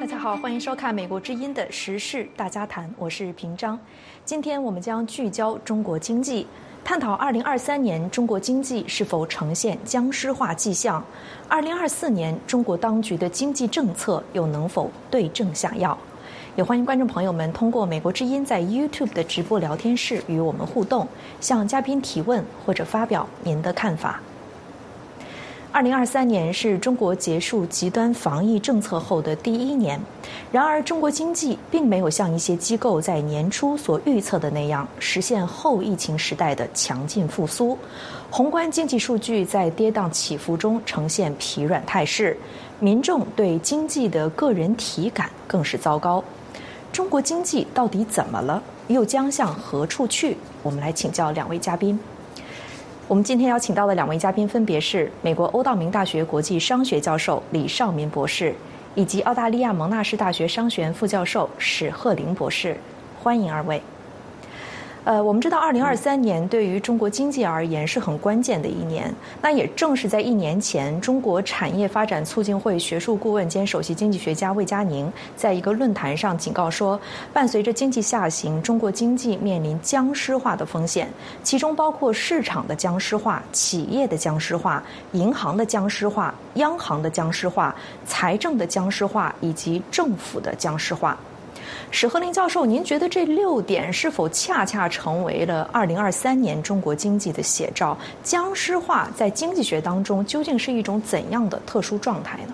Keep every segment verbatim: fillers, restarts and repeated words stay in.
大家好，欢迎收看美国之音的时事大家谈，我是平章。今天我们将聚焦中国经济，探讨二零二三年中国经济是否呈现僵尸化迹象，二零二四年中国当局的经济政策又能否对症下药。也欢迎观众朋友们通过美国之音在 YouTube 的直播聊天室与我们互动，向嘉宾提问或者发表您的看法。二零二三年是中国结束极端防疫政策后的第一年，然而中国经济并没有像一些机构在年初所预测的那样实现后疫情时代的强劲复苏。宏观经济数据在跌宕起伏中呈现疲软态势，民众对经济的个人体感更是糟糕。中国经济到底怎么了？又将向何处去？我们来请教两位嘉宾。我们今天邀请到的两位嘉宾分别是美国欧道明大学国际商学教授李绍民博士，以及澳大利亚蒙纳士大学商学院副教授史鹤林博士。欢迎二位。呃，我们知道二零二三年对于中国经济而言是很关键的一年，那也正是在一年前，中国产业发展促进会学术顾问兼首席经济学家魏佳宁在一个论坛上警告说，伴随着经济下行，中国经济面临僵尸化的风险，其中包括市场的僵尸化、企业的僵尸化、银行的僵尸化、央行的僵尸化、财政的僵尸化以及政府的僵尸化。史鹤林教授，您觉得这六点是否恰恰成为了二零二三年中国经济的写照？僵尸化在经济学当中究竟是一种怎样的特殊状态呢？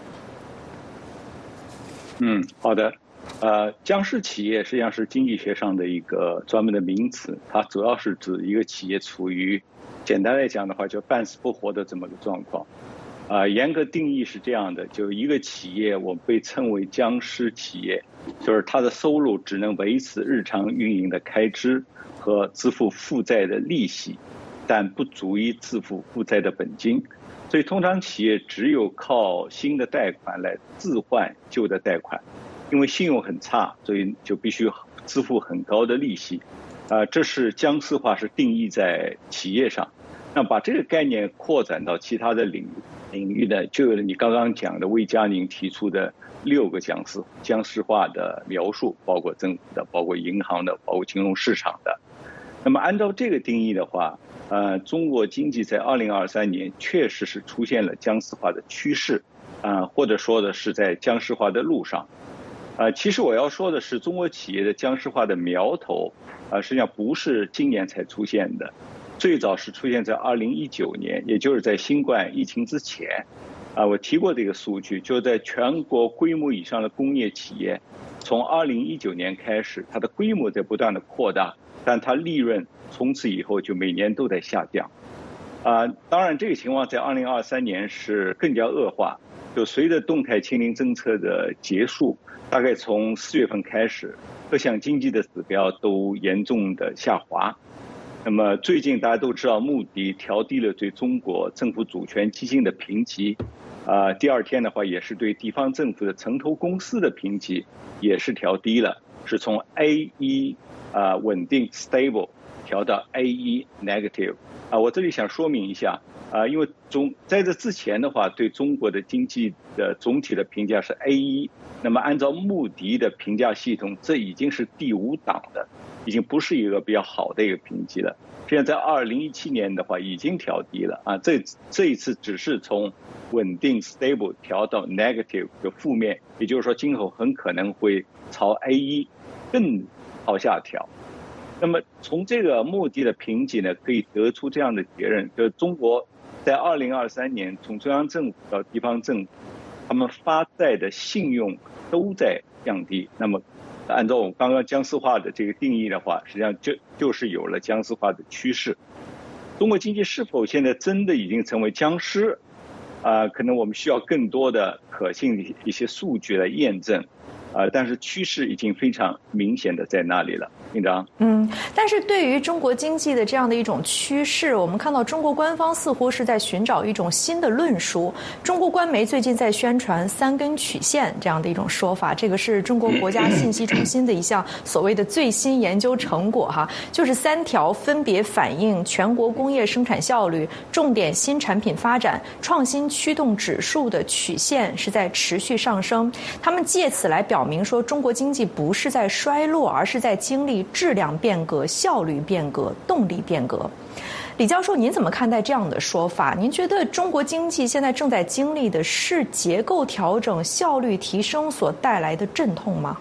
嗯，好的。呃，僵尸企业实际上是经济学上的一个专门的名词，它主要是指一个企业处于，简单来讲的话，就半死不活的这么个状况。啊、呃，严格定义是这样的，就一个企业我们被称为僵尸企业，就是它的收入只能维持日常运营的开支和支付负债的利息，但不足以支付负债的本金。所以通常企业只有靠新的贷款来置换旧的贷款，因为信用很差，所以就必须支付很高的利息。啊、呃，这是僵尸化是定义在企业上。那把这个概念扩展到其他的领域领域呢，就有了你刚刚讲的魏佳宁提出的六个僵尸僵尸化的描述，包括政府的，包括银行的，包括金融市场的。那么按照这个定义的话，呃，中国经济在二零二三年确实是出现了僵尸化的趋势，啊、呃，或者说的是在僵尸化的路上。呃，其实我要说的是，中国企业的僵尸化的苗头，啊、呃，实际上不是今年才出现的。最早是出现在二零一九年，也就是在新冠疫情之前。啊，我提过这个数据，就在全国规模以上的工业企业，从二零一九年开始，它的规模在不断的扩大，但它利润从此以后就每年都在下降。啊，当然这个情况在二零二三年是更加恶化，就随着动态清零政策的结束，大概从四月份开始，各项经济的指标都严重的下滑。那么最近大家都知道，穆迪调低了对中国政府主权基金的评级，啊、呃，第二天的话也是对地方政府的城投公司的评级也是调低了，是从 A 一 啊、呃、稳定 stable 调到 A 一 negative。啊，我这里想说明一下，啊，因为中在这之前的话，对中国的经济的总体的评价是 A 一，那么按照穆迪的评价系统，这已经是第五档的。已经不是一个比较好的一个评级了。现在在二零一七年的话已经调低了啊，这这一次只是从稳定 stable 调到 negative 的负面，也就是说今后很可能会朝 A 一 更朝下调。那么从这个穆迪的评级呢，可以得出这样的结论，就是中国在二零二三年从中央政府到地方政府，他们发债的信用都在降低。那么按照我们刚刚僵尸化的这个定义的话，实际上就就是有了僵尸化的趋势。中国经济是否现在真的已经成为僵尸？啊、呃，可能我们需要更多的可信的一些数据来验证。 呃，但是趋势已经非常明显的在那里了。院长， 嗯，但是对于中国经济的这样的一种趋势，我们看到中国官方似乎是在寻找一种新的论述。中国官媒最近在宣传三根曲线这样的一种说法，这个是中国国家信息中心的一项所谓的最新研究成果哈，就是三条分别反映全国工业生产效率、重点新产品发展、创新驱动指数的曲线是在持续上升。他们借此来表明说，中国经济不是在衰落，而是在经历质量变革、效率变革、动力变革。李教授，您怎么看待这样的说法？您觉得中国经济现在正在经历的是结构调整、效率提升所带来的阵痛吗？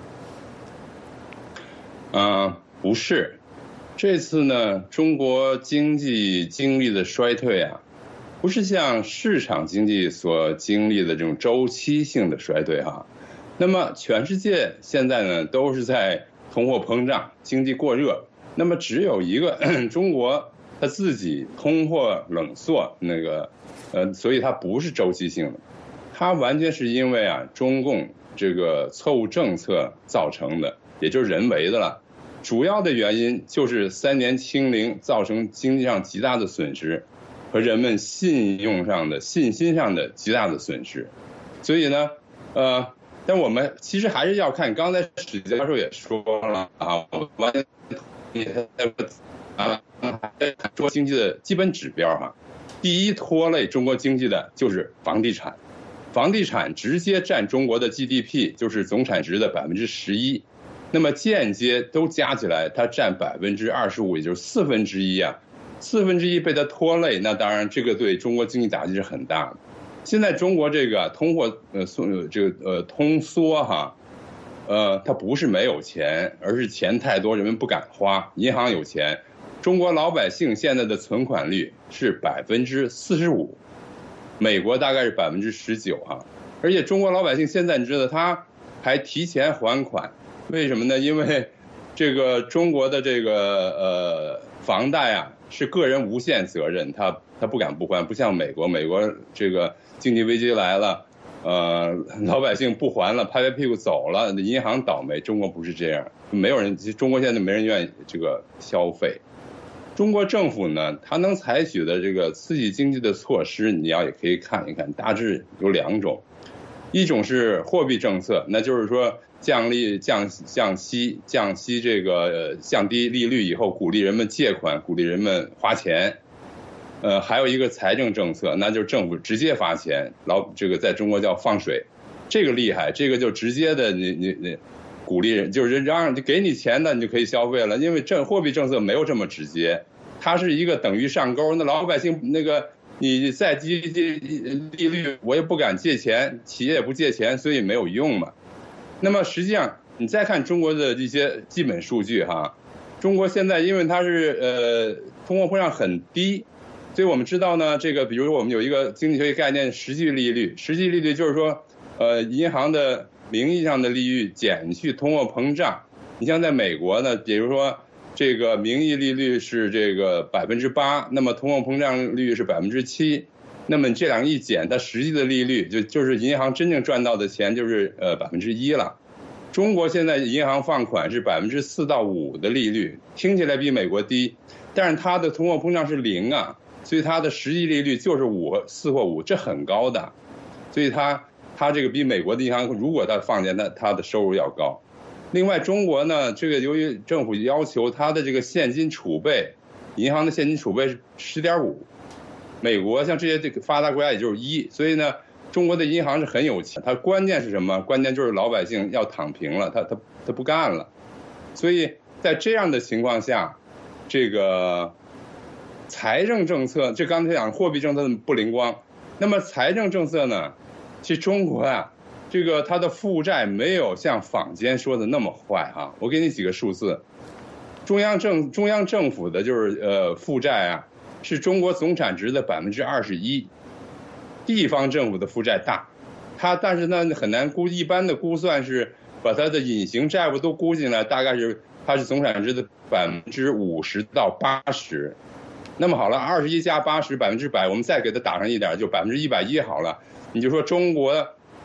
嗯、呃，不是。这次呢，中国经济经历的衰退啊，不是像市场经济所经历的这种周期性的衰退哈。那么全世界现在呢，都是在通货膨胀、经济过热，那么只有一个中国它自己通货冷缩，那个呃，所以它不是周期性的，它完全是因为啊中共这个错误政策造成的，也就是人为的了。主要的原因就是三年清零造成经济上极大的损失和人们信用上的信心上的极大的损失，所以呢，呃。但我们其实还是要看，刚才史教授也说了啊，我完全同意啊，说经济的基本指标哈，第一拖累中国经济的就是房地产，房地产直接占中国的 G D P， 就是总产值的百分之十一，那么间接都加起来，它占百分之二十五，也就是四分之一啊，四分之一被它拖累，那当然这个对中国经济打击是很大的。现在中国这个通货呃这个呃通缩哈，呃它不是没有钱，而是钱太多，人们不敢花，银行有钱。中国老百姓现在的存款率是百分之四十五，美国大概是百分之十九哈。而且中国老百姓现在你知道他还提前还款，为什么呢？因为这个中国的这个呃房贷啊是个人无限责任，他他不敢不还，不像美国，美国这个经济危机来了，呃，老百姓不还了，拍拍屁股走了，银行倒霉。中国不是这样，没有人，中国现在没人愿意这个消费。中国政府呢，它能采取的这个刺激经济的措施，你要也可以看一看，大致有两种，一种是货币政策，那就是说降利、降降息、降息这个降低利率以后，鼓励人们借款，鼓励人们花钱。呃，还有一个财政政策，那就是政府直接发钱，老这个在中国叫放水，这个厉害，这个就直接的你你你鼓励人，就是让给你钱的你就可以消费了，因为政货币政策没有这么直接，它是一个等于上钩，那老百姓那个你再低利率，我也不敢借钱，企业也不借钱，所以没有用嘛。那么实际上你再看中国的一些基本数据哈，中国现在因为它是呃通货膨胀很低。所以我们知道呢，这个比如说我们有一个经济学概念，实际利率，实际利率就是说，呃，银行的名义上的利率减去通货膨胀。你像在美国呢，比如说这个名义利率是这个百分之八，那么通货膨胀率是百分之七，那么这两个一减，它实际的利率就就是银行真正赚到的钱就是呃百分之一了。中国现在银行放款是百分之四到五的利率，听起来比美国低，但是它的通货膨胀是零啊。所以它的实际利率就是五四或五，这很高的，所以它它这个比美国的银行，如果它放钱，它它的收入要高。另外，中国呢，这个由于政府要求它的这个现金储备，银行的现金储备是十点五，美国像这些这个发达国家也就是一，所以呢，中国的银行是很有钱。它关键是什么？关键就是老百姓要躺平了，他他他不干了。所以在这样的情况下，这个。财政政策，这刚才讲货币政策不灵光，那么财政政策呢？其实中国啊，这个它的负债没有像坊间说的那么坏哈。我给你几个数字，中央政中央政府的就是呃负债啊，是中国总产值的百分之二十一，地方政府的负债大，它但是呢很难估，一般的估算是把它的隐形债务都估进来，大概是它是总产值的百分之五十到八十。那么好了，二十一加八十，百分之百，我们再给它打上一点，就百分之一百一好了。你就说中国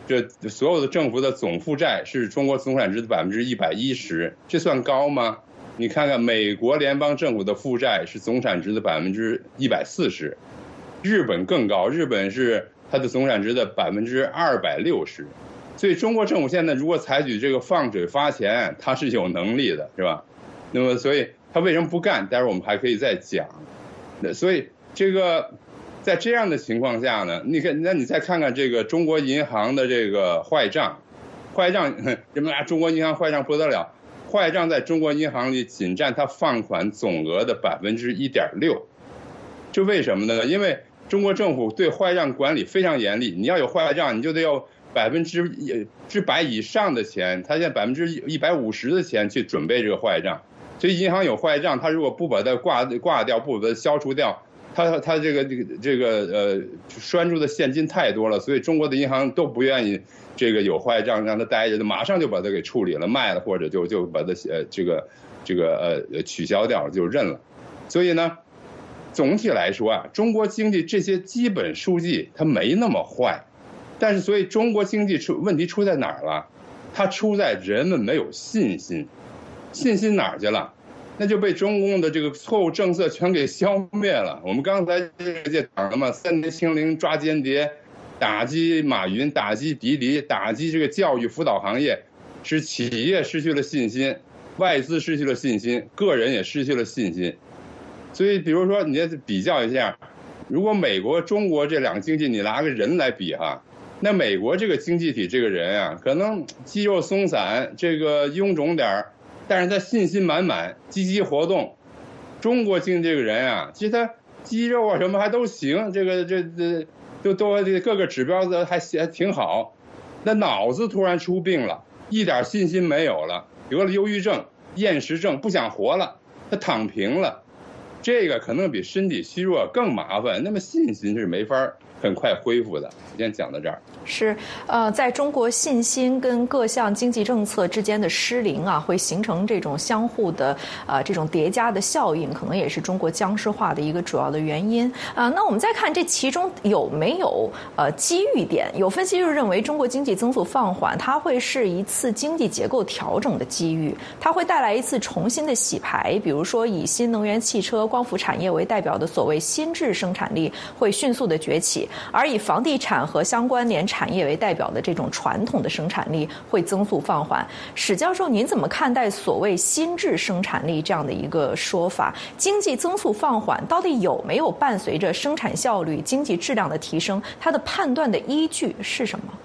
这所有的政府的总负债是中国总产值的百分之一百一十，这算高吗？你看看美国联邦政府的负债是总产值的百分之一百四十，日本更高，日本是它的总产值的百分之二百六十。所以中国政府现在如果采取这个放水发钱，它是有能力的，是吧？那么所以它为什么不干？待会儿我们还可以再讲。那所以这个在这样的情况下呢，你看，那你再看看这个中国银行的这个坏账，坏账人们啊，中国银行坏账不得了，坏账在中国银行里仅占它放款总额的百分之一点六。这为什么呢？因为中国政府对坏账管理非常严厉，你要有坏账，你就得有百分之之百以上的钱，他现在百分之一百五十的钱去准备这个坏账，所以银行有坏账，他如果不把它挂挂掉，不把它消除掉，他他这个这个这个呃拴住的现金太多了，所以中国的银行都不愿意这个有坏账让他待着，马上就把它给处理了，卖了或者就就把它呃这个这个呃取消掉就认了。所以呢，总体来说啊，中国经济这些基本数据它没那么坏。但是，所以中国经济出问题出在哪儿了？它出在人们没有信心，信心哪儿去了？那就被中共的这个错误政策全给消灭了。我们刚才这个讲了嘛，三年清零抓间谍，打击马云，打击滴滴，打击这个教育辅导行业，使企业失去了信心，外资失去了信心，个人也失去了信心。所以，比如说，你比较一下，如果美国、中国这两个经济，你拿个人来比哈。那美国这个经济体这个人啊，可能肌肉松散，这个臃肿点儿，但是他信心满满，积极活动。中国经济这个人啊，其实他肌肉啊什么还都行，这个这这都都各个指标的还还挺好。那脑子突然出病了，一点信心没有了，得了忧郁症、厌食症，不想活了，他躺平了。这个可能比身体虚弱更麻烦，那么信心是没法很快恢复的。先讲到这儿。 是，呃，在中国信心跟各项经济政策之间的失灵啊，会形成这种相互的呃这种叠加的效应，可能也是中国僵尸化的一个主要的原因啊、呃。那我们再看这其中有没有呃机遇点？有分析就认为，中国经济增速放缓，它会是一次经济结构调整的机遇，它会带来一次重新的洗牌。比如说，以新能源汽车、光伏产业为代表的所谓新质生产力会迅速的崛起，而以房地产和相关联产业为代表的这种传统的生产力会增速放缓。史教授，您怎么看待所谓新质生产力这样的一个说法？经济增速放缓到底有没有伴随着生产效率、经济质量的提升？它的判断的依据是什么？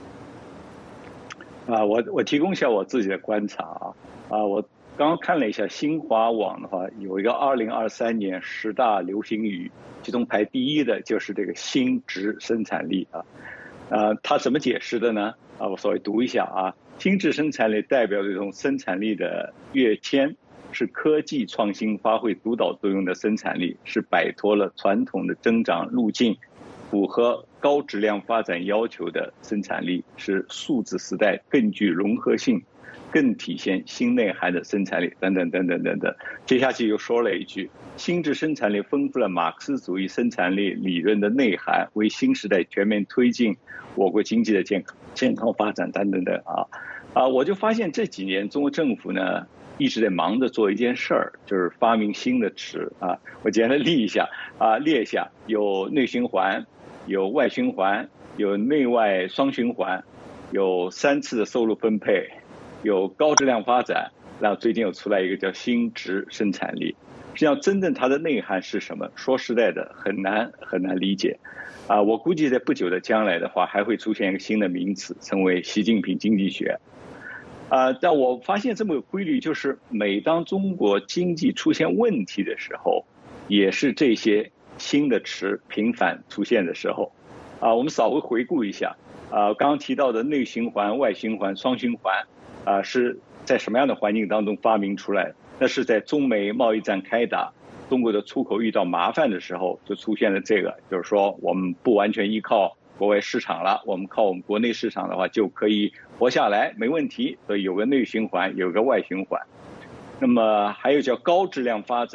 啊，我我提供一下我自己的观察啊，啊，我刚刚看了一下新华网的话，有一个二零二三年十大流行语，其中排第一的就是这个新质生产力啊。呃，他怎么解释的呢？啊，我稍微读一下啊。新质生产力代表这种生产力的跃迁，是科技创新发挥主导作用的生产力，是摆脱了传统的增长路径，符合高质量发展要求的生产力，是数字时代更具融合性、更体现新内涵的生产力，等等等等等等。接下去又说了一句，新质生产力丰富了马克思主义生产力理论的内涵，为新时代全面推进我国经济的健康健康发展等等等啊啊！我就发现这几年中国政府呢一直在忙着做一件事儿，就是发明新的词啊。我简单列一下啊，列一下，有内循环，有外循环，有内外双循环，有三次的收入分配，有高质量发展，然后最近又出来一个叫新质生产力。实际上真正它的内涵是什么，说实在的很难很难理解啊。我估计在不久的将来的话还会出现一个新的名词，称为习近平经济学啊。但我发现这么个规律，就是每当中国经济出现问题的时候，也是这些新的词频繁出现的时候啊。我们稍微回顾一下啊，刚刚提到的内循环、外循环、双循环啊，是在什么样的环境当中发明出来？那是在中美贸易战开打，中国的出口遇到麻烦的时候，就出现了这个，就是说我们不完全依靠国外市场了，我们靠我们国内市场的话就可以活下来，没问题。所以有个内循环，有个外循环。那么还有叫高质量发展，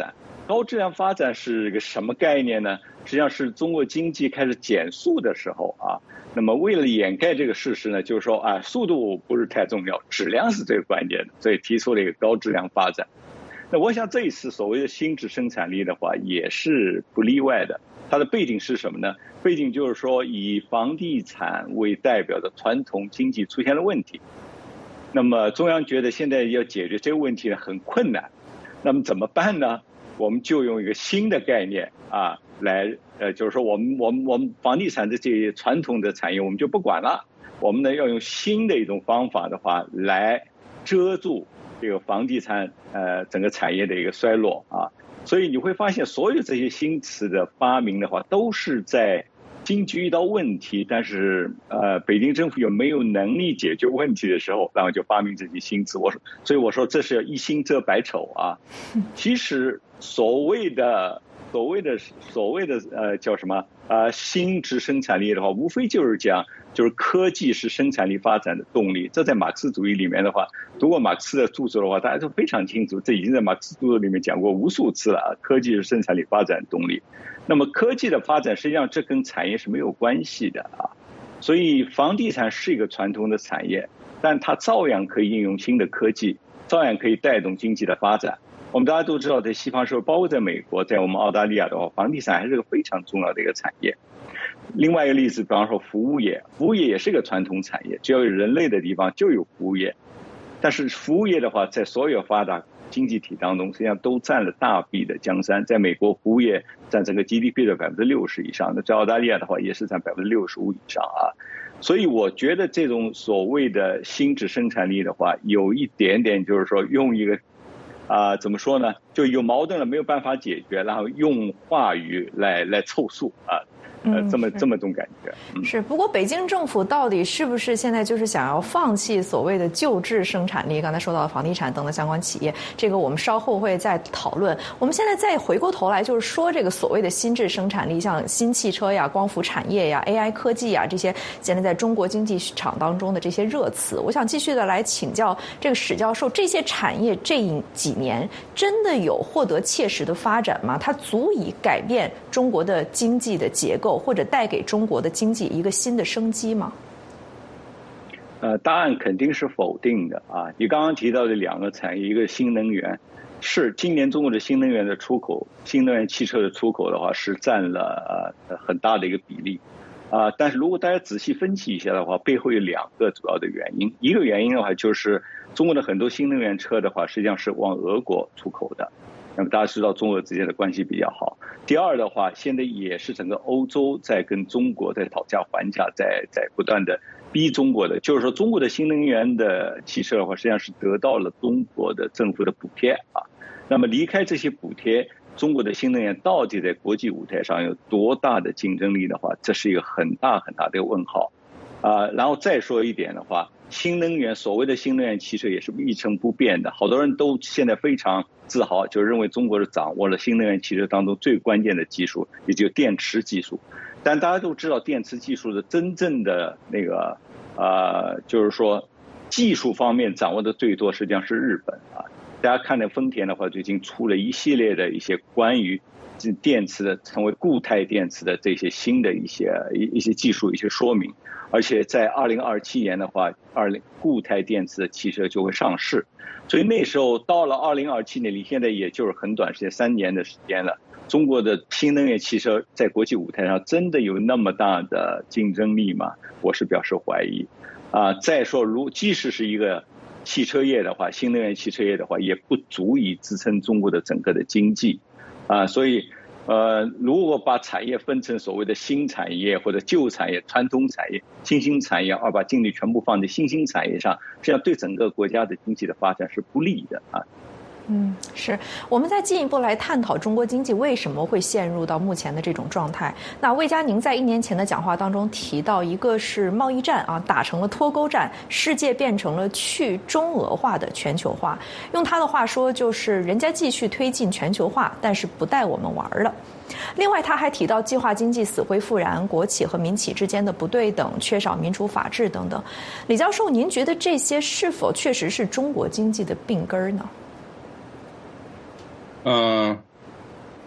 高质量发展是一个什么概念呢？实际上是中国经济开始减速的时候啊。那么为了掩盖这个事实呢，就是说啊，速度不是太重要，质量是最关键的，所以提出了一个高质量发展。那我想这一次所谓的新质生产力的话，也是不例外的。它的背景是什么呢？背景就是说，以房地产为代表的传统经济出现了问题。那么中央觉得现在要解决这个问题呢很困难，那么怎么办呢？我们就用一个新的概念啊，来呃，就是说我们我们我们房地产的这些传统的产业我们就不管了，我们呢要用新的一种方法的话来遮住这个房地产呃整个产业的一个衰落啊。所以你会发现，所有这些新词的发明的话，都是在经济遇到问题，但是呃，北京政府有没有能力解决问题的时候，然后就发明这些新词。我说，所以我说这是一新遮百丑啊。其实所谓的所谓的所谓的呃叫什么呃新质生产力的话，无非就是讲，就是科技是生产力发展的动力。这在马克思主义里面的话，读过马克思的著作的话，大家都非常清楚，这已经在马克思著作里面讲过无数次了。科技是生产力发展动力。那么科技的发展实际上这跟产业是没有关系的啊。所以房地产是一个传统的产业，但它照样可以应用新的科技，照样可以带动经济的发展。我们大家都知道，在西方社会，包括在美国，在我们澳大利亚的话，房地产还是个非常重要的一个产业。另外一个例子，比方说服务业，服务业也是一个传统产业，只要有人类的地方就有服务业。但是服务业的话，在所有发达经济体当中，实际上都占了大笔的江山。在美国，服务业占整个 G D P 的百分之六十以上，那在澳大利亚的话，也是占百分之六十五以上啊。所以我觉得这种所谓的新质生产力的话，有一点点就是说用一个啊、呃、怎么说呢，就有矛盾了没有办法解决，然后用话语来来凑数啊。呃，这么这么种感觉、嗯、 是。不过北京政府到底是不是现在就是想要放弃所谓的旧质生产力？刚才说到房地产等等相关企业，这个我们稍后会再讨论。我们现在再回过头来，就是说这个所谓的新质生产力，像新汽车呀、光伏产业呀、A I 科技呀，这些现在在中国经济市场当中的这些热词，我想继续的来请教这个史教授，这些产业这几年真的有获得切实的发展吗？它足以改变中国的经济的结构，或者带给中国的经济一个新的生机吗？ 呃，答案肯定是否定的啊！你刚刚提到的两个产业，一个新能源，是今年中国的新能源的出口，新能源汽车的出口的话是占了呃很大的一个比例啊、呃。但是如果大家仔细分析一下的话，背后有两个主要的原因。一个原因的话，就是中国的很多新能源车的话，实际上是往俄国出口的。那么大家知道中俄之间的关系比较好。第二的话，现在也是整个欧洲在跟中国在讨价还价，在在不断的逼中国的，就是说中国的新能源的汽车的话，实际上是得到了中国的政府的补贴啊。那么离开这些补贴，中国的新能源到底在国际舞台上有多大的竞争力的话，这是一个很大很大的一个问号啊。然后再说一点的话，新能源所谓的新能源汽车也是一成不变的，好多人都现在非常自豪，就认为中国是掌握了新能源汽车当中最关键的技术，也就是电池技术。但大家都知道，电池技术的真正的那个呃，就是说技术方面掌握的最多，实际上是日本啊。大家看那丰田的话，最近出了一系列的一些关于电池的成为固态电池的这些新的一些一一些技术一些说明。而且在二零二七年的话，二零固态电池的汽车就会上市，所以那时候到了二零二七年，离现在也就是很短时间，三年的时间了。中国的新能源汽车在国际舞台上真的有那么大的竞争力吗？我是表示怀疑。啊，再说，如即使是一个汽车业的话，新能源汽车业的话，也不足以支撑中国的整个的经济。啊，所以。呃，如果把产业分成所谓的新产业或者旧产业、传统产业、新兴产业，而把精力全部放在新兴产业上，这样对整个国家的经济的发展是不利的啊。 嗯，是。我们再进一步来探讨中国经济为什么会陷入到目前的这种状态。那魏佳宁在一年前的讲话当中提到，一个是贸易战啊打成了脱钩战，世界变成了去中俄化的全球化。用他的话说，就是人家继续推进全球化，但是不带我们玩了。另外，他还提到计划经济死灰复燃，国企和民企之间的不对等，缺少民主法治等等。李教授，您觉得这些是否确实是中国经济的病根呢？ 嗯，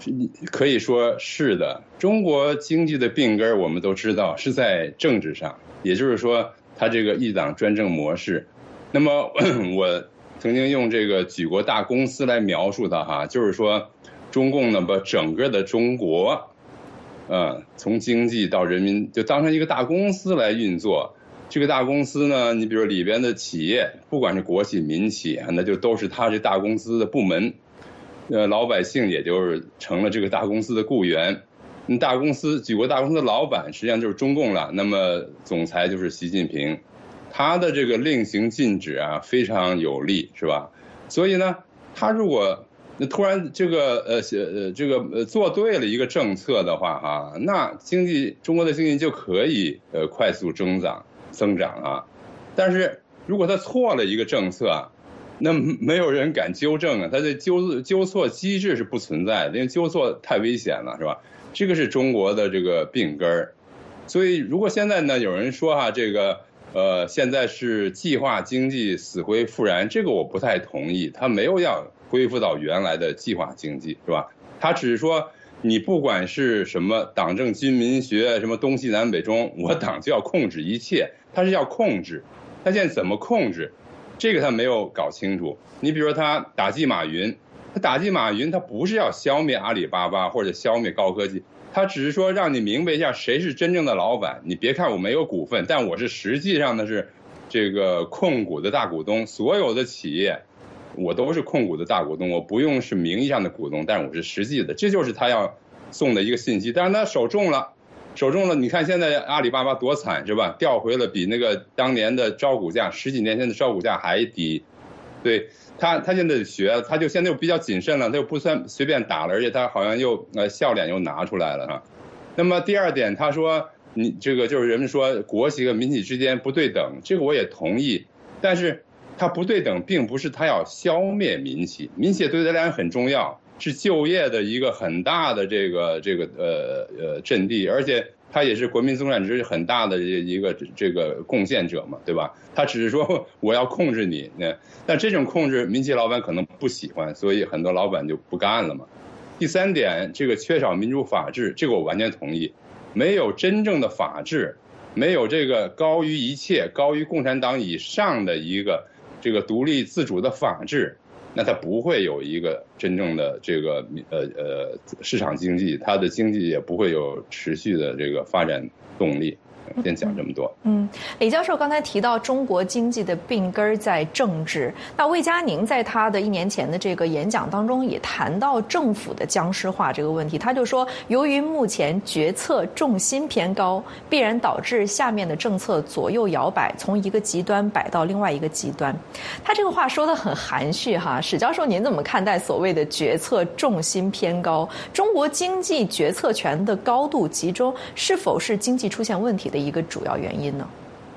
可以说是的。中国经济的病根我们都知道是在政治上，也就是说它这个一党专政模式。那么我曾经用这个举国大公司来描述它哈，就是说中共呢把整个的中国呃从经济到人民就当成一个大公司来运作。这个大公司呢，你比如里边的企业，不管是国企民企，那就都是他这大公司的部门，呃，老百姓也就是成了这个大公司的雇员。大公司举国大公司的老板实际上就是中共了，那么总裁就是习近平，他的这个令行禁止啊非常有力，是吧？所以呢，他如果突然这个呃呃这个呃做对了一个政策的话哈，那经济中国的经济就可以呃快速增长。增长啊，但是如果他错了一个政策啊，那没有人敢纠正啊，他的纠纠错机制是不存在的，因为纠错太危险了，是吧？这个是中国的这个病根儿。所以如果现在呢有人说哈、啊，这个呃现在是计划经济死灰复燃，这个我不太同意，他没有要恢复到原来的计划经济，是吧？他只是说。你不管是什么党政军民学，什么东西南北中，我党就要控制一切，他是要控制，他现在怎么控制，这个他没有搞清楚。你比如说他打击马云，他打击马云，他不是要消灭阿里巴巴或者消灭高科技，他只是说让你明白一下谁是真正的老板。你别看我没有股份，但我是实际上的是这个控股的大股东，所有的企业。我都是控股的大股东，我不用是名义上的股东，但是我是实际的，这就是他要送的一个信息。但是他手中了，手中了，你看现在阿里巴巴多惨是吧？调回了比那个当年的招股价，十几年前的招股价还低。对他，他现在学，他就现在又比较谨慎了，他又不算随便打了，而且他好像又呃笑脸又拿出来了哈。那么第二点，他说你这个就是人们说国企和民企之间不对等，这个我也同意，但是。它不对等，并不是它要消灭民企，民企对他来讲很重要，是就业的一个很大的这个这个呃呃阵地，而且它也是国民总产值很大的一个这个贡献者嘛，对吧？他只是说我要控制你，但这种控制民企老板可能不喜欢，所以很多老板就不干了嘛。第三点，这个缺少民主法治，这个我完全同意，没有真正的法治，没有这个高于一切、高于共产党以上的一个。这个独立自主的法治，那它不会有一个真正的这个呃呃市场经济，它的经济也不会有持续的这个发展动力。先讲这么多。 嗯，李教授刚才提到中国经济的病根在政治，那魏佳宁在他的一年前的这个演讲当中也谈到政府的僵尸化这个问题。他就说，由于目前决策重心偏高，必然导致下面的政策左右摇摆，从一个极端摆到另外一个极端。他这个话说得很含蓄哈，史教授您怎么看待所谓的决策重心偏高？中国经济决策权的高度集中，是否是经济出现问题的一个主要原因呢？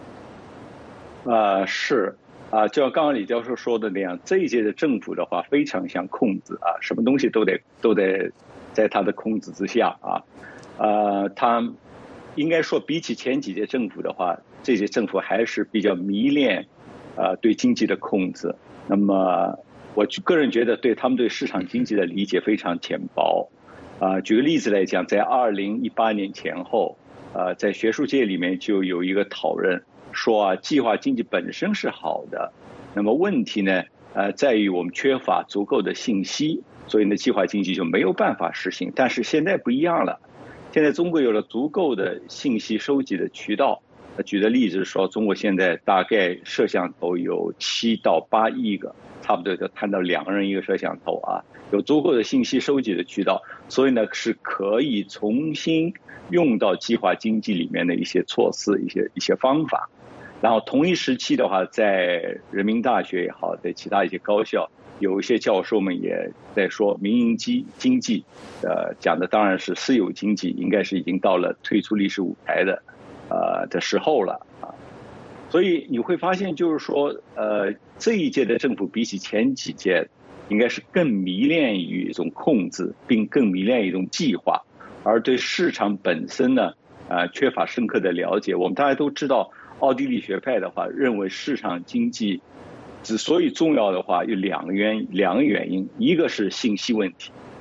呃，是啊，就像刚刚李教授说的那样，这一届的政府的话非常想控制啊，什么东西都得都得在他的控制之下啊。呃，他应该说比起前几届政府的话，这届政府还是比较迷恋呃对经济的控制。那么我个人觉得对他们对市场经济的理解非常浅薄。啊、呃，举个例子来讲，在二零一八年前后。呃，在学术界里面就有一个讨论说啊，计划经济本身是好的，那么问题呢，呃，在于我们缺乏足够的信息，所以呢，计划经济就没有办法实行。但是现在不一样了，现在中国有了足够的信息收集的渠道。呃、举的例子说，中国现在大概摄像头有七到八亿个，差不多就看到两个人一个摄像头啊，有足够的信息收集的渠道，所以呢是可以重新用到计划经济里面的一些措施、一些一些方法。然后同一时期的话，在人民大学也好，在其他一些高校，有一些教授们也在说，民营经经济，呃，讲的当然是私有经济，应该是已经到了退出历史舞台的，呃的时候了啊。所以你会发现，就是说，呃，这一届的政府比起前几届，应该是更迷恋于一种控制，并更迷恋一种计划。而对市场本身呢，呃，缺乏深刻的了解。我们大家都知道，奥地利学派的话认为市场经济之所以重要的话，有两个原两个原因，一个是信息问题，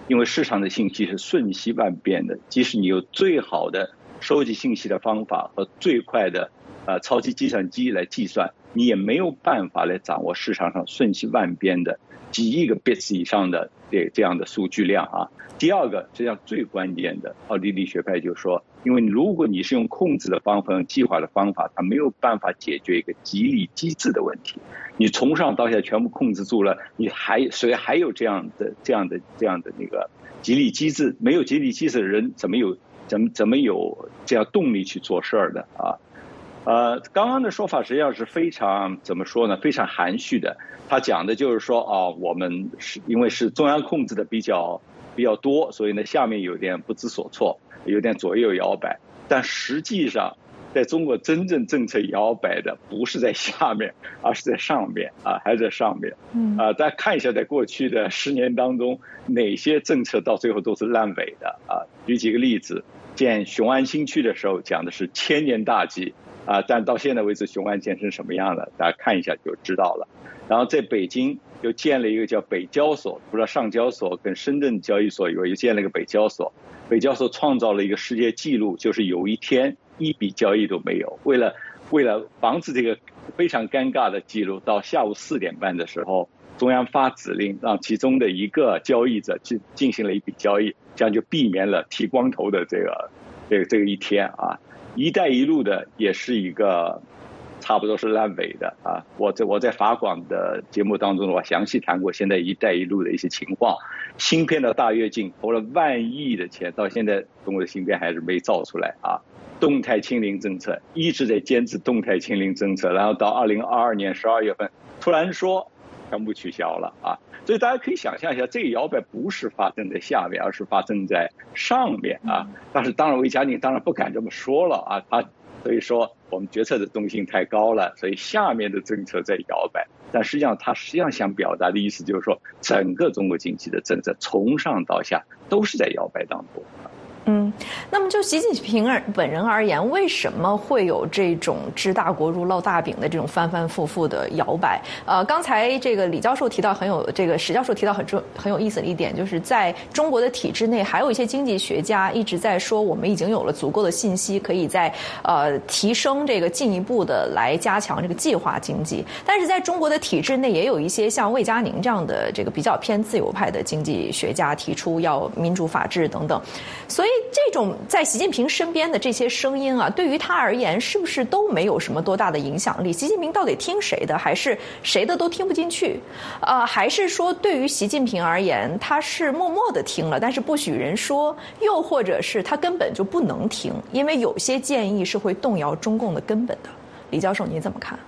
因为市场的信息是瞬息万变的，即使你有最好的收集信息的方法和最快的呃超级计算机来计算，你也没有办法来掌握市场上瞬息万变的几亿个 bits 以上的这这样的数据量啊。第二个，这样最关键的，奥地利学派就说，因为如果你是用控制的方法、用计划的方法，它没有办法解决一个激励机制的问题。你从上到下全部控制住了，你还谁还有这样的、这样的、这样的那个激励机制？没有激励机制的人，怎么有怎么怎么有这样动力去做事儿的啊？呃，刚刚的说法实际上是非常怎么说呢？非常含蓄的。他讲的就是说，哦，我们是因为是中央控制的比较。比较多，所以呢，下面有点不知所措，有点左右摇摆。但实际上，在中国真正政策摇摆的不是在下面，而是在上面啊，还是在上面。嗯啊，大家看一下，在过去的十年当中，哪些政策到最后都是烂尾的啊？举几个例子，建雄安新区的时候讲的是千年大计啊，但到现在为止，雄安建成什么样了？大家看一下就知道了。然后在北京又建了一个叫北交所，除了上交所跟深圳交易所以外，又建了一个北交所。北交所创造了一个世界纪录，就是有一天一笔交易都没有。为了为了防止这个非常尴尬的记录，到下午四点半的时候，中央发指令让其中的一个交易者去进行了一笔交易，这样就避免了剃光头的这个这个这个一天啊。一带一路的也是一个。差不多是烂尾的啊！我在我在法广的节目当中，我详细谈过现在“一带一路”的一些情况。芯片的大跃进投了万亿的钱，到现在中国的芯片还是没造出来啊！动态清零政策一直在坚持动态清零政策，然后到二零二二年十二月份突然说全部取消了啊！所以大家可以想象一下，这个摇摆不是发生在下面，而是发生在上面啊！但是当然，魏佳宁当然不敢这么说了啊，他。所以说我们决策的中心太高了，所以下面的政策在摇摆。但实际上他实际上想表达的意思就是说，整个中国经济的政策从上到下都是在摇摆当中。 嗯，那么就习近平本人而言，为什么会有这种治大国如烙大饼的这种反反复复的摇摆？呃，刚才这个李教授提到很有，这个史教授提到很重很有意思的一点，就是在中国的体制内，还有一些经济学家一直在说，我们已经有了足够的信息，可以在呃提升这个进一步的来加强这个计划经济。但是在中国的体制内，也有一些像魏佳宁这样的这个比较偏自由派的经济学家提出要民主法治等等，所以。这种在习近平身边的这些声音啊，对于他而言是不是都没有什么多大的影响力？习近平到底听谁的，还是谁的都听不进去？呃，还是说对于习近平而言，他是默默的听了，但是不许人说，又或者是他根本就不能听，因为有些建议是会动摇中共的根本的。李教授，您怎么看？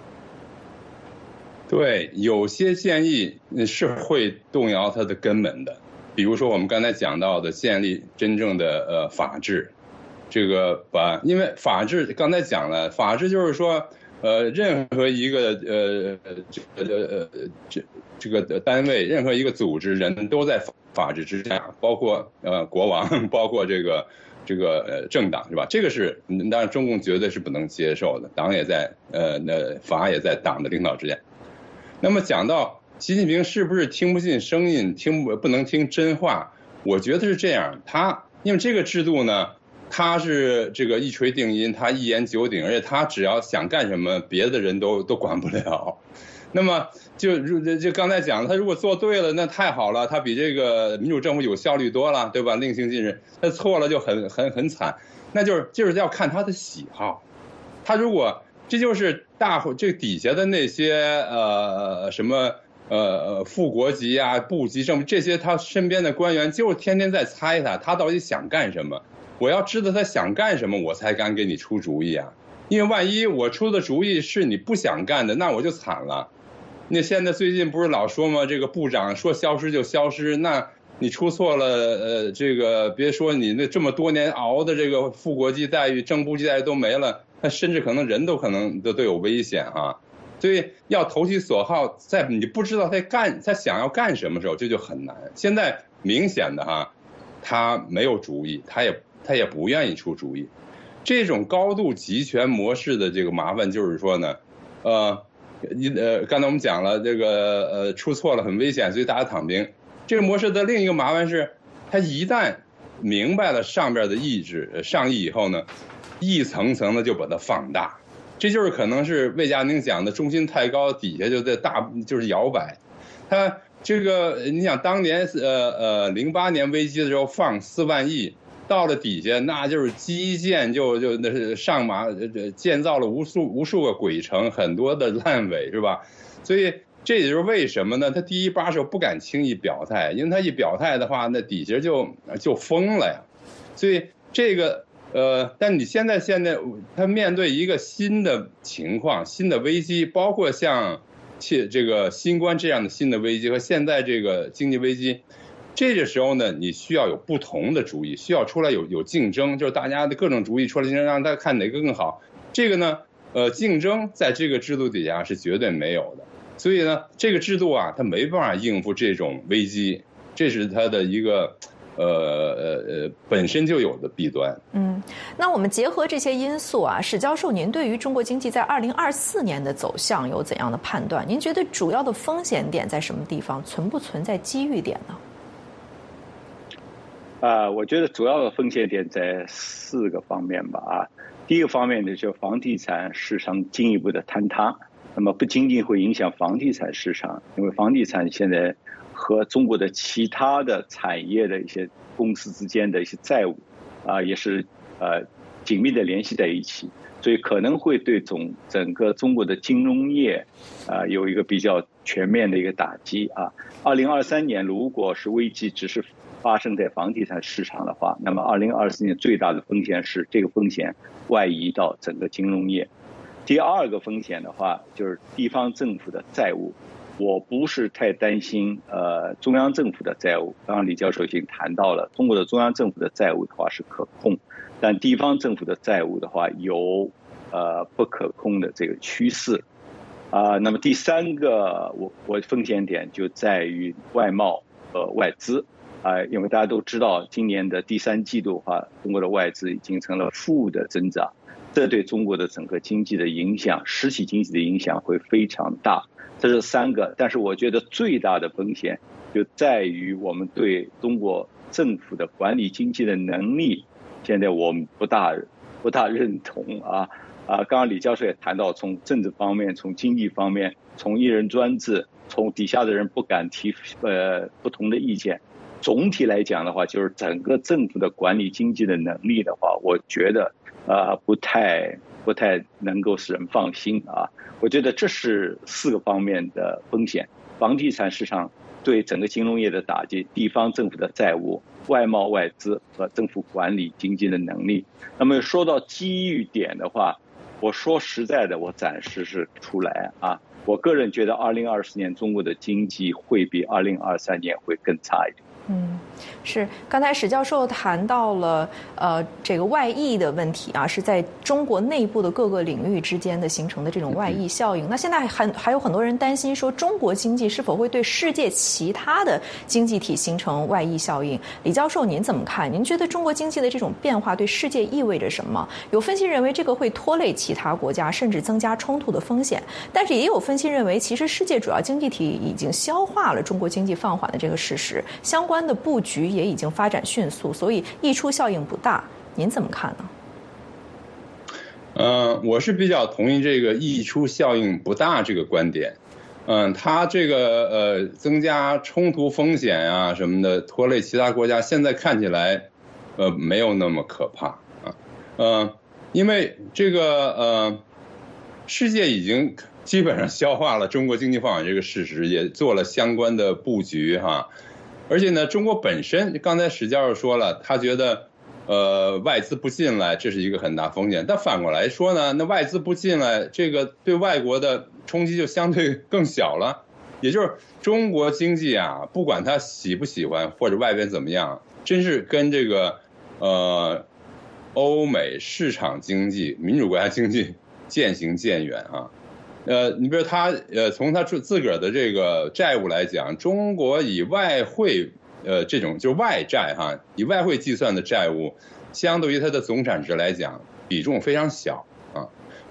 对，有些建议是会动摇它的根本的。比如说我们刚才讲到的建立真正的呃法治，这个把因为法治刚才讲了，法治就是说呃任何一个呃这个呃这这个单位，任何一个组织，人都在法治之下，包括呃国王，包括这个这个呃政党是吧？这个是当然中共绝对是不能接受的，党也在呃那法也在党的领导之下。那么讲到习近平是不是听不进声音，听不不能听真话？我觉得是这样，他因为这个制度呢，他是这个一锤定音，他一言九鼎，而且他只要想干什么，别的人都都管不了。那么就就刚才讲，他如果做对了，那太好了，他比这个民主政府有效率多了，对吧？令行禁止。他错了就很很很惨，那就是就是要看他的喜好。他如果这就是大伙这底下的那些呃什么。呃，副国级啊，部级政这些，他身边的官员就天天在猜他，他到底想干什么？我要知道他想干什么，我才敢给你出主意啊！因为万一我出的主意是你不想干的，那我就惨了。那现在最近不是老说吗？这个部长说消失就消失，那你出错了，呃，这个别说你那这么多年熬的这个副国级待遇、正部级待遇都没了，他甚至可能人都可能都都有危险啊！所以要投其所好，在你不知道他干他想要干什么时候，这就很难。现在明显的哈，他没有主意，他也他也不愿意出主意。这种高度集权模式的这个麻烦就是说呢，呃，呃，刚才我们讲了这个呃出错了很危险，所以大家躺平。 这个模式的另一个麻烦是，它一旦明白了上边的意志上意以后呢，一层层的就把它放大。这就是可能是魏佳宁讲的中心太高，底下就在大就是摇摆。他这个你想当年呃呃零八年危机的时候放四万亿，到了底下那就是基建就就那是上马建造了无数无数个鬼城，很多的烂尾是吧？所以这也就是为什么呢？他第一把手不敢轻易表态，因为他一表态的话，那底下就就疯了呀。所以这个。呃，但你现在现在他面对一个新的情况、新的危机，包括像切这个新冠这样的新的危机和现在这个经济危机，这个时候呢，你需要有不同的主意，需要出来有有竞争，就是大家的各种主意出来竞争，让大家看哪个更好。这个呢，呃，竞争在这个制度底下是绝对没有的，所以呢，这个制度啊，它没办法应付这种危机，这是它的一个。呃呃呃，本身就有的弊端。 嗯，那我们结合这些因素啊，史教授，您对于中国经济在二零二四年的走向有怎样的判断？您觉得主要的风险点在什么地方？存不存在机遇点呢？ 啊、呃，我觉得主要的风险点在四个方面吧。啊，第一个方面呢，就是房地产市场进一步的坍塌，那么不仅仅会影响房地产市场，因为房地产现在。和中国的其他的产业的一些公司之间的一些债务，啊，也是呃紧密的联系在一起，所以可能会对总整个中国的金融业，啊，有一个比较全面的一个打击啊。二零二三年如果是危机只是发生在房地产市场的话，那么二零二四年最大的风险是这个风险外移到整个金融业。第二个风险的话，就是地方政府的债务。我不是太担心，呃，中央政府的债务。刚刚李教授已经谈到了，中国的中央政府的债务的话是可控，但地方政府的债务的话有呃不可控的这个趋势。啊、呃，那么第三个我我风险点就在于外贸和外资啊、呃，因为大家都知道，今年的第三季度的话，中国的外资已经成了负的增长，这对中国的整个经济的影响，实体经济的影响会非常大。这是三个，但是我觉得最大的风险就在于我们对中国政府的管理经济的能力，现在我们不大不大认同啊啊！刚刚李教授也谈到，从政治方面、从经济方面、从一人专制、从底下的人不敢提呃不同的意见，总体来讲的话，就是整个政府的管理经济的能力的话，我觉得啊、呃、不太不太能够使人放心啊。我觉得这是四个方面的风险：房地产市场对整个金融业的打击，地方政府的债务、外贸外资和政府管理经济的能力。那么说到机遇点的话，我说实在的，我暂时是出来啊。我个人觉得，二零二四年中国的经济会比二零二三年会更差一点。 嗯，是。刚才史教授谈到了呃这个外溢的问题啊，是在中国内部的各个领域之间的形成的这种外溢效应。那现在还还有很多人担心说，中国经济是否会对世界其他的经济体形成外溢效应？李教授，您怎么看？您觉得中国经济的这种变化对世界意味着什么？有分析认为这个会拖累其他国家，甚至增加冲突的风险。但是也有分析认为，其实世界主要经济体已经消化了中国经济放缓的这个事实，相关的布局也已经发展迅速，所以溢出效应不大。您怎么看呢？ 呃，我是比较同意这个溢出效应不大这个观点。嗯，它这个呃增加冲突风险啊什么的，拖累其他国家，现在看起来呃没有那么可怕啊。呃，因为这个呃世界已经基本上消化了中国经济放缓这个事实，也做了相关的布局哈。而且呢，中国本身刚才史教授说了，他觉得呃外资不进来这是一个很大风险，但反过来说呢，那外资不进来，这个对外国的冲击就相对更小了。也就是中国经济啊，不管他喜不喜欢或者外边怎么样，真是跟这个呃欧美市场经济、民主国家经济渐行渐远啊。呃，你比如他呃，从他自个儿的这个债务来讲，中国以外汇呃这种就是外债哈，以外汇计算的债务，相对于它的总产值来讲，比重非常小啊。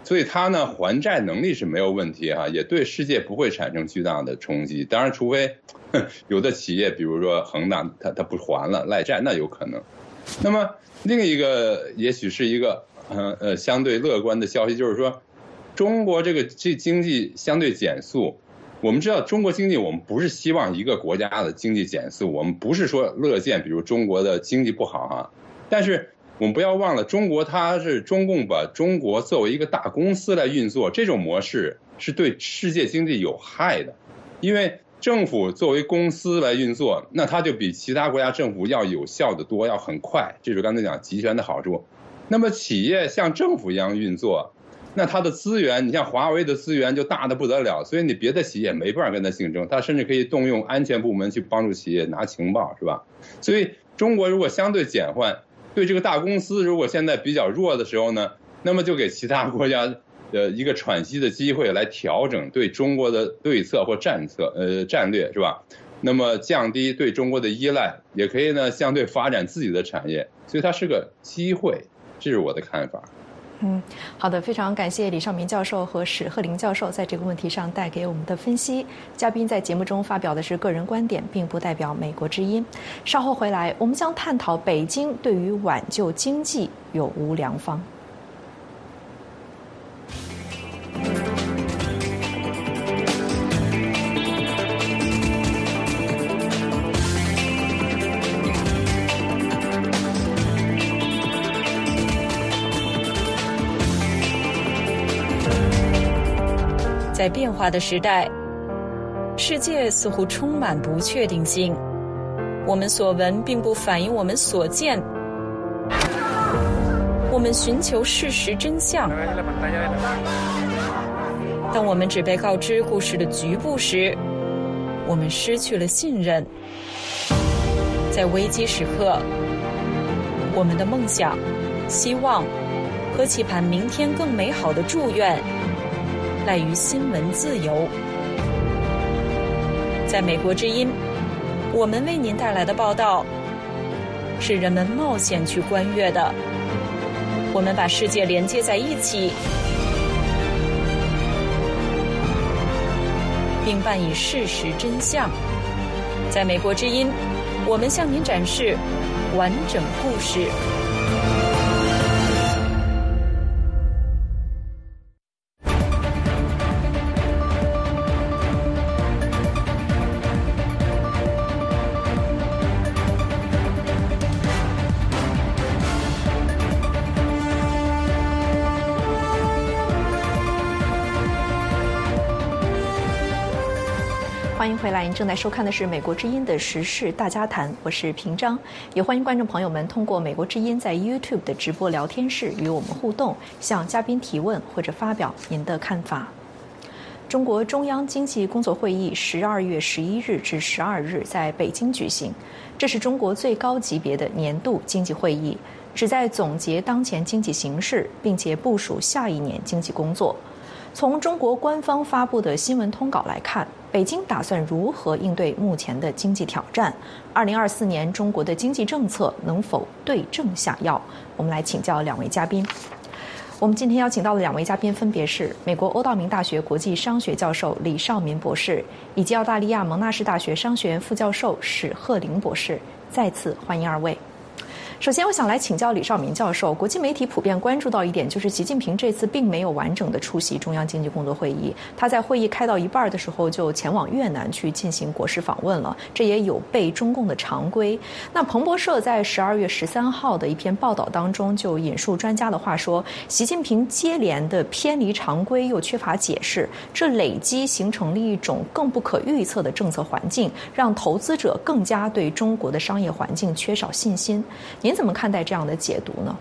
所以它呢还债能力是没有问题哈，也对世界不会产生巨大的冲击。当然，除非有的企业，比如说恒大，它它不还了赖债，那有可能。那么另一个也许是一个呃呃相对乐观的消息，就是说中国这个这经济相对减速。我们知道中国经济，我们不是希望一个国家的经济减速，我们不是说乐见比如中国的经济不好啊，但是我们不要忘了，中国它是中共把中国作为一个大公司来运作，这种模式是对世界经济有害的。因为政府作为公司来运作，那它就比其他国家政府要有效的多，要很快，这是刚才讲集权的好处。那么企业像政府一样运作，那它的资源，你像华为的资源就大的不得了，所以你别的企业没办法跟它竞争，它甚至可以动用安全部门去帮助企业拿情报，是吧？所以中国如果相对减缓，对这个大公司如果现在比较弱的时候呢，那么就给其他国家呃一个喘息的机会来调整对中国的对策或战策呃战略，是吧？那么降低对中国的依赖，也可以呢相对发展自己的产业，所以它是个机会，这是我的看法。 嗯，好的，非常感谢李绍民教授和史鹤林教授在这个问题上带给我们的分析。嘉宾在节目中发表的是个人观点，并不代表美国之音。稍后回来，我们将探讨北京对于挽救经济有无良方。 在变化的时代，世界似乎充满不确定性。我们所闻并不反映我们所见。我们寻求事实真相。当我们只被告知故事的局部时，我们失去了信任。在危机时刻，我们的梦想、希望和期盼明天更美好的祝愿赖于新闻自由。在美国之音，我们为您带来的报道是人们冒险去观阅的。我们把世界连接在一起，并伴以事实真相。在美国之音，我们向您展示完整故事。 欢迎回来，您正在收看的是美国之音的时事大家谈，我是平章，也欢迎观众朋友们通过美国之音在 YouTube 的直播聊天室与我们互动，向嘉宾提问或者发表您的看法。中国中央经济工作会议十二月十一日至十二日在北京举行，这是中国最高级别的年度经济会议，旨在总结当前经济形势，并且部署下一年经济工作。从中国官方发布的新闻通稿来看，北京打算如何应对目前的经济挑战？二零二四年中国的经济政策能否对症下药？我们来请教两位嘉宾。我们今天邀请到的两位嘉宾分别是美国欧道明大学国际商学教授李绍民博士，以及澳大利亚蒙纳士大学商学院副教授史鹤林博士。再次欢迎二位。首先，我想来请教李绍民教授。国际媒体普遍关注到一点，就是习近平这次并没有完整的出席中央经济工作会议，他在会议开到一半的时候就前往越南去进行国事访问了，这也有悖中共的常规。那彭博社在十二月十三号的一篇报道当中就引述专家的话说，习近平接连的偏离常规又缺乏解释，这累积形成了一种更不可预测的政策环境，让投资者更加对中国的商业环境缺少信心。您怎么看待这样的解读呢？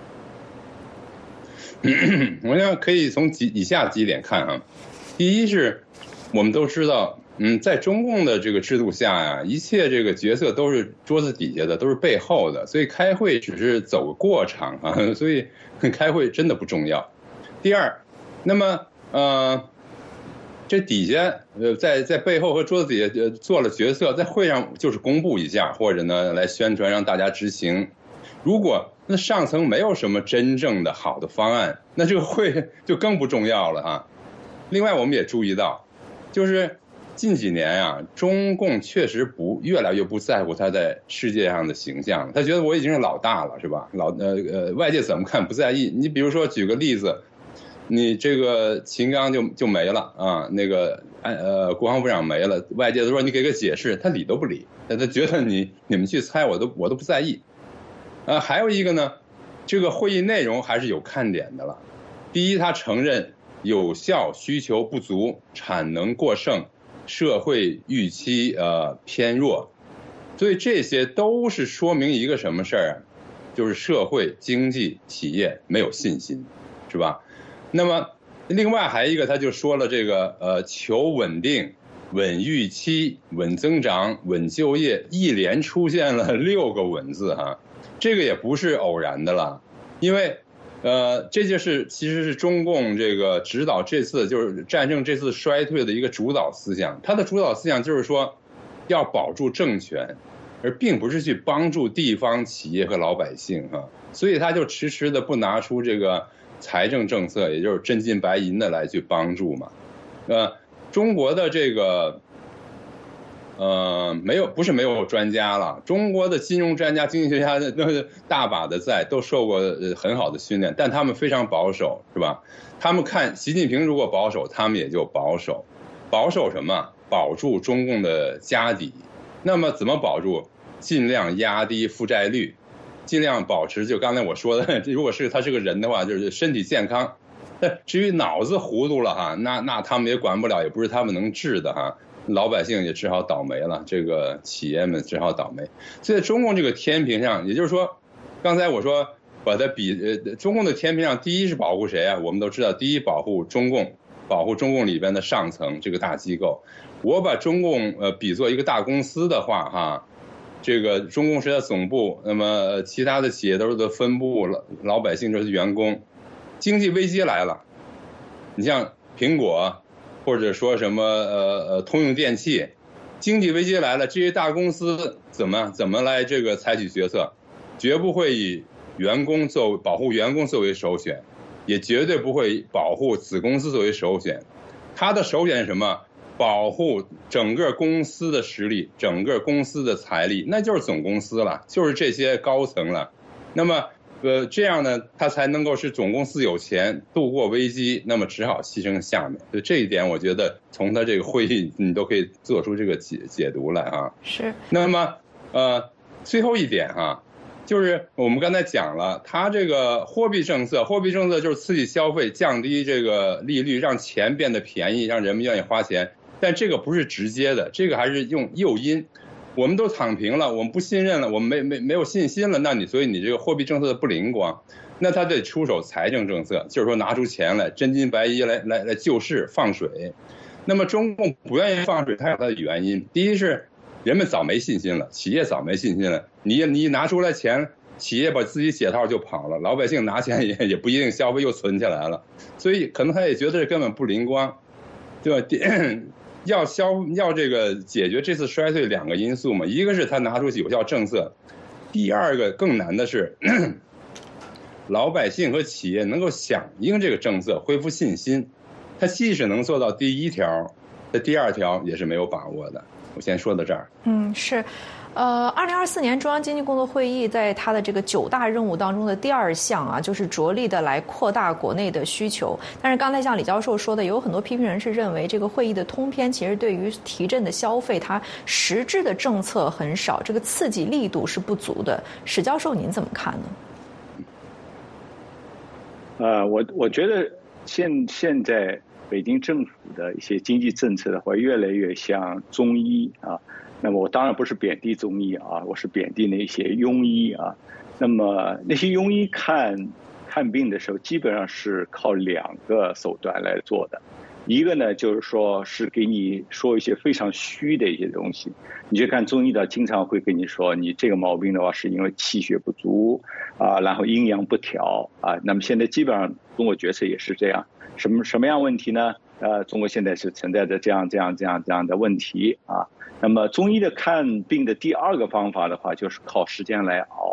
我想可以从几以下几点看啊。第一是，我们都知道，嗯，在中共的这个制度下呀，一切这个决策都是桌子底下的，都是背后的，所以开会只是走个过场啊，所以开会真的不重要。第二，那么呃，这底下呃在在背后和桌子底下做了决策，在会上就是公布一下，或者呢来宣传让大家执行。 如果那上层没有什么真正的好的方案，那这个会就更不重要了啊。另外我们也注意到，就是近几年啊，中共确实不越来越不在乎他在世界上的形象，他觉得我已经是老大了，是吧？老呃呃，外界怎么看不在意。你比如说举个例子，你这个秦刚就就没了啊，那个呃国防部长没了，外界都说你给个解释，他理都不理，他他觉得你你们去猜我都我都不在意。呃，还有一个呢，这个会议内容还是有看点的了。第一，他承认有效需求不足，产能过剩，社会预期呃偏弱，所以这些都是说明一个什么事儿啊？就是社会经济企业没有信心，是吧？那么另外还有一个，他就说了这个呃求稳定、稳预期、稳增长、稳就业，一连出现了六个稳字哈。这个也不是偶然的了，因为，呃，这就是其实是中共这个指导这次就是战胜这次衰退的一个主导思想。它的主导思想就是说，要保住政权，而并不是去帮助地方企业和老百姓哈。所以他就迟迟的不拿出这个财政政策，也就是真金白银的来去帮助嘛。呃，中国的这个。呃，没有，不是没有专家了。中国的金融专家、经济学家都大把的在，都受过很好的训练，但他们非常保守，是吧？他们看习近平如果保守，他们也就保守。保守什么？保住中共的家底。那么怎么保住？尽量压低负债率，尽量保持就刚才我说的，如果是他是个人的话，就是身体健康。至于脑子糊涂了哈，那那他们也管不了，也不是他们能治的哈。老百姓也只好倒霉了，这个企业们只好倒霉。所以中共这个天平上，也就是说，刚才我说把它比呃，中共的天平上，第一是保护谁啊？我们都知道，第一保护中共，保护中共里边的上层这个大机构。我把中共呃比作一个大公司的话哈，这个中共是它总部，那么其他的企业都是它分部，老老百姓就是员工。经济危机来了，你像苹果。或者说什么呃呃通用电气，经济危机来了，这些大公司怎么怎么来这个采取决策？绝不会以员工作保护员工作为首选，也绝对不会保护子公司作为首选。他的首选是什么？保护整个公司的实力，整个公司的财力，那就是总公司了，就是这些高层了。那么。呃，这样呢，他才能够使总公司有钱度过危机，那么只好牺牲下面。所以这一点，我觉得从他这个会议，你都可以做出这个解解读来啊。 是。 那么，呃，最后一点哈、啊，就是我们刚才讲了，他这个货币政策，货币政策就是刺激消费，降低这个利率，让钱变得便宜，让人们愿意花钱。但这个不是直接的，这个还是用诱因。我们都躺平了，我们不信任了，我们没没没有信心了，那你所以你这个货币政策的不灵光，那他得出手财政政策，就是说拿出钱来，真金白银来来来救市放水。那么中共不愿意放水，它有它的原因。第一是人们早没信心了，企业早没信心了，你你拿出来钱，企业把自己解套就跑了，老百姓拿钱也也不一定消费又存起来了，所以可能他也觉得根本不灵光，对吧？要消要这个解决这次衰退两个因素嘛，一个是他拿出有效政策，第二个更难的是老百姓和企业能够响应这个政策，恢复信心。他即使能做到第一条，这第二条也是没有把握的。我先说到这儿。 嗯，是。呃，二零二四年中央经济工作会议在它的这个九大任务当中的第二项啊，就是着力的来扩大国内的需求。但是刚才像李教授说的，有很多批评人士认为，这个会议的通篇其实对于提振的消费，它实质的政策很少，这个刺激力度是不足的。史教授，您怎么看呢？ 呃，我我觉得现现在北京政府的一些经济政策的话，越来越像中医啊。那么我当然不是贬低中医啊，我是贬低那些庸医啊。那么那些庸医看看病的时候，基本上是靠两个手段来做的。一个呢，就是说是给你说一些非常虚的一些东西。你去看中医的，经常会跟你说，你这个毛病的话，是因为气血不足啊，然后阴阳不调啊。那么现在基本上中国决策也是这样。什么什么样问题呢？呃，中国现在是存在着这样这样这样这样的问题啊。那么中医的看病的第二个方法的话，就是靠时间来熬。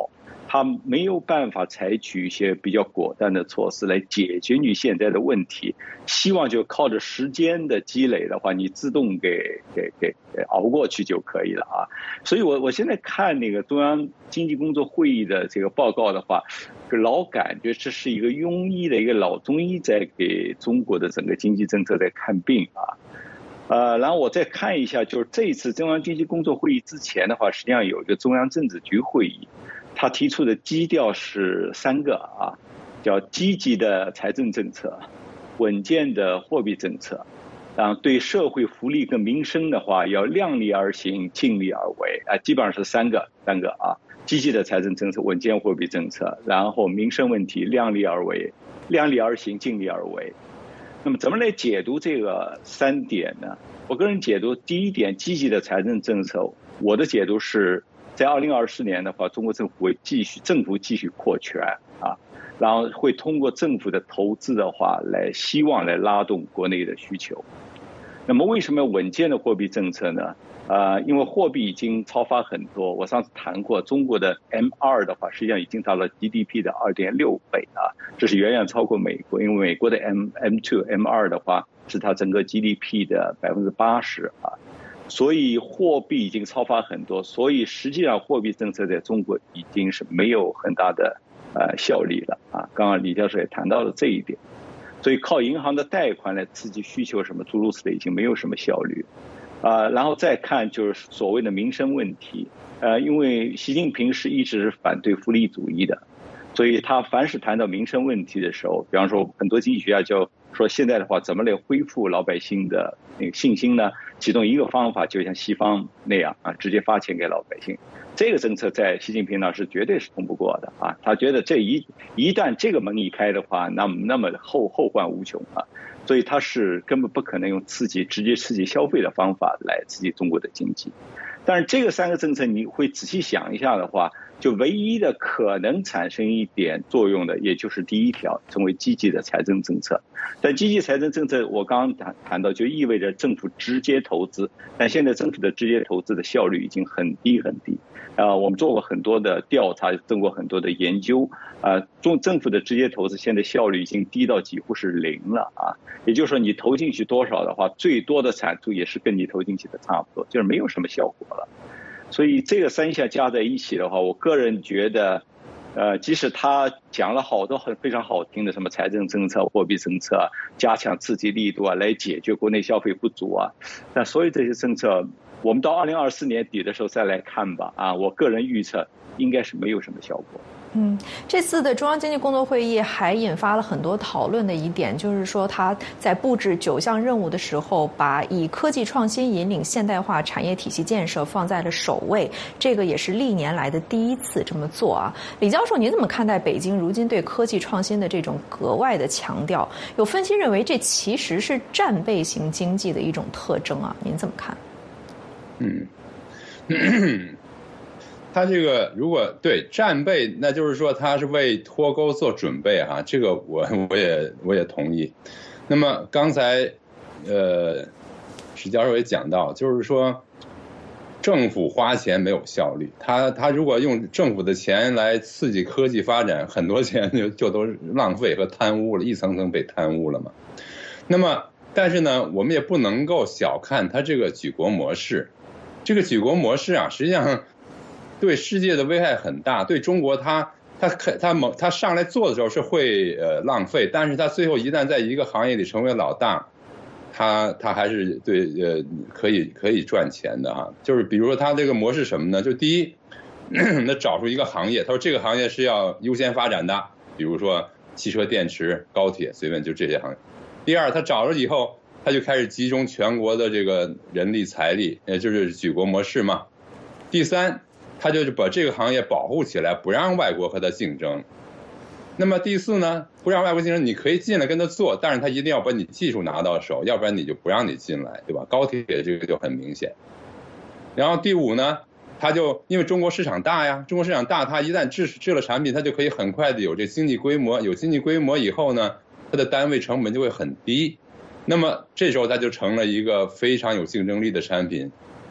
他没有办法采取一些比较果断的措施来解决你现在的问题，希望就靠着时间的积累的话，你自动给给给给熬过去就可以了啊。所以我我现在看那个中央经济工作会议的这个报告的话，老感觉这是一个庸医的一个老中医在给中国的整个经济政策在看病啊。呃，然后我再看一下，就是这一次中央经济工作会议之前的话，实际上有一个中央政治局会议，他提出的基调是三个啊，叫积极的财政政策、稳健的货币政策，然后对社会福利跟民生的话要量力而行、尽力而为啊，基本上是三个三个啊，积极的财政政策、稳健货币政策，然后民生问题量力而为、量力而行、尽力而为。那么怎么来解读这个三点呢？我个人解读，第一点，积极的财政政策，我的解读是在二零二四年的话，中国政府会继续政府继续扩权啊，然后会通过政府的投资的话，来希望来拉动国内的需求。那么为什么稳健的货币政策呢？呃，因为货币已经超发很多，我上次谈过，中国的 M 二 的话，实际上已经到了 G D P 的 二点六 倍啊，这是远远超过美国，因为美国的 M M2 M 二 的话是它整个 G D P 的 百分之八十 啊，所以货币已经超发很多，所以实际上货币政策在中国已经是没有很大的呃效力了啊。刚刚李教授也谈到了这一点，所以靠银行的贷款来刺激需求什么诸如此类已经没有什么效率。啊，然后再看就是所谓的民生问题，呃，因为习近平是一直反对福利主义的，所以他凡是谈到民生问题的时候，比方说很多经济学家就说现在的话怎么来恢复老百姓的那个信心呢？其中一个方法就像西方那样啊，直接发钱给老百姓。这个政策在习近平那是绝对是通不过的啊，他觉得这一一旦这个门一开的话，那么那么后后患无穷啊。所以它是根本不可能用刺激直接刺激消费的方法来刺激中国的经济。但是这个三个政策你会仔细想一下的话，就唯一的可能产生一点作用的，也就是第一条，成为积极的财政政策。但积极财政政策我刚刚谈谈到就意味着政府直接投资，但现在政府的直接投资的效率已经很低很低。呃，我们做过很多的调查，做过很多的研究，呃，中政府的直接投资现在效率已经低到几乎是零了啊。也就是说，你投进去多少的话，最多的产出也是跟你投进去的差不多，就是没有什么效果了。所以这个三项加在一起的话，我个人觉得，呃，即使他讲了好多很非常好听的什么财政政策、货币政策，加强刺激力度啊，来解决国内消费不足啊，但所有这些政策，我们到二零二四年底的时候再来看吧。啊，我个人预测应该是没有什么效果。 嗯，这次的中央经济工作会议还引发了很多讨论的一点，就是说他在布置九项任务的时候，把以科技创新引领现代化产业体系建设放在了首位，这个也是历年来的第一次这么做啊。李教授，您怎么看待北京如今对科技创新的这种格外的强调？有分析认为这其实是战备型经济的一种特征啊，您怎么看？ 嗯。他这个如果对战备，那就是说他是为脱钩做准备哈、啊，这个我我也我也同意。那么刚才呃史教授也讲到，就是说政府花钱没有效率，他他如果用政府的钱来刺激科技发展，很多钱就就都浪费和贪污了，一层层被贪污了嘛。那么但是呢，我们也不能够小看他这个举国模式，这个举国模式啊，实际上对世界的危害很大，对中国他他他他他上来做的时候是会呃浪费，但是他最后一旦在一个行业里成为老大，他他还是对呃可以可以赚钱的哈。就是比如说他这个模式什么呢？就第一，那找出一个行业，他说这个行业是要优先发展的，比如说汽车电池、高铁，随便就这些行业。第二，他找了以后，他就开始集中全国的这个人力财力，也就是举国模式嘛。第三，他就是把这个行业保护起来，不让外国和他竞争。那么第四呢，不让外国竞争，你可以进来跟他做，但是他一定要把你技术拿到手，要不然你就不让你进来，对吧？高铁这个就很明显。然后第五呢，他就因为中国市场大呀，中国市场大，他一旦制制了产品，他就可以很快的有这经济规模，有经济规模以后呢，它的单位成本就会很低，那么这时候它就成了一个非常有竞争力的产品。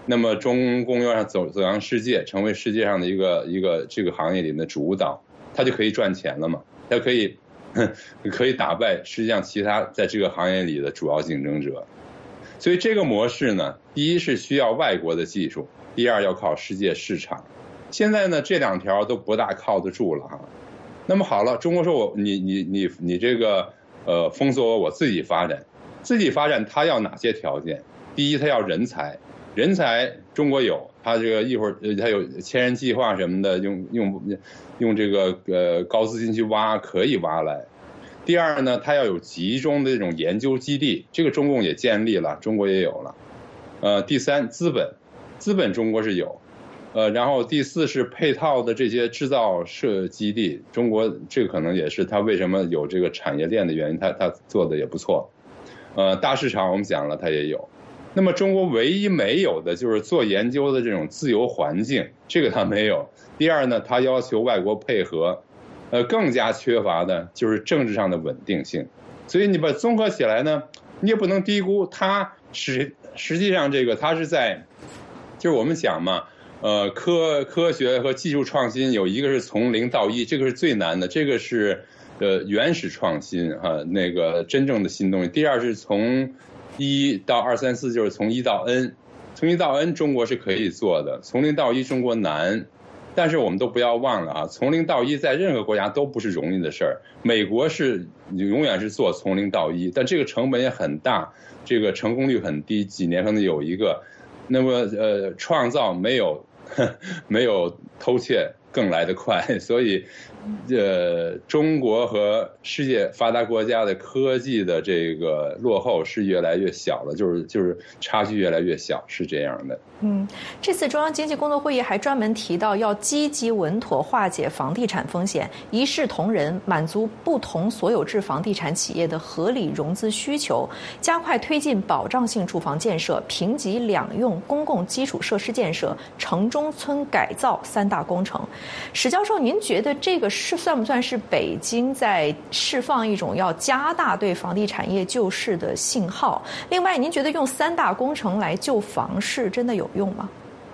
那么中共要走走向世界，成为世界上的一个一个这个行业里的主导，他就可以赚钱了嘛，他可以可以打败实际上其他在这个行业里的主要竞争者。所以这个模式呢，第一是需要外国的技术，第二要靠世界市场。现在呢，这两条都不大靠得住了哈。那么好了，中国说我你你你你这个呃封锁我，我自己发展，自己发展它要哪些条件？第一，它要人才，人才中国有，它这个一会儿它有千人计划什么的，用用用这个呃高资金去挖可以挖来。第二呢，它要有集中的这种研究基地，这个中共也建立了，中国也有了。呃，第三，资本，资本中国是有。呃，然后第四是配套的这些制造设基地，中国这个可能也是它为什么有这个产业链的原因，它它做的也不错。呃，大市场我们讲了，它也有。那么中国唯一没有的就是做研究的这种自由环境，这个它没有。第二呢，它要求外国配合，呃，更加缺乏的就是政治上的稳定性。所以你把综合起来呢，你也不能低估它实实际上这个它是在，就是我们讲嘛。呃，科科学和技术创新有一个是从零到一，这个是最难的，这个是呃原始创新哈、啊，那个真正的新东西。第二是从一到二三四，就是从一到 n， 从一到 n 中国是可以做的，从零到一中国难。但是我们都不要忘了啊，从零到一在任何国家都不是容易的事儿。美国是永远是做从零到一，但这个成本也很大，这个成功率很低，几年可能有一个。那么呃，创造没有没有偷窃更来得快，所以呃，中国和世界发达国家的科技的这个落后是越来越小了，就是就是差距越来越小，是这样的。 嗯，这次中央经济工作会议还专门提到要积极稳妥化解房地产风险，一视同仁，满足不同所有制房地产企业的合理融资需求，加快推进保障性住房建设、评级两用公共基础设施建设、城中村改造三大工程。史教授，您觉得这个是算不算是北京在释放一种要加大对房地产业救市的信号？另外，您觉得用三大工程来救房市真的有用吗？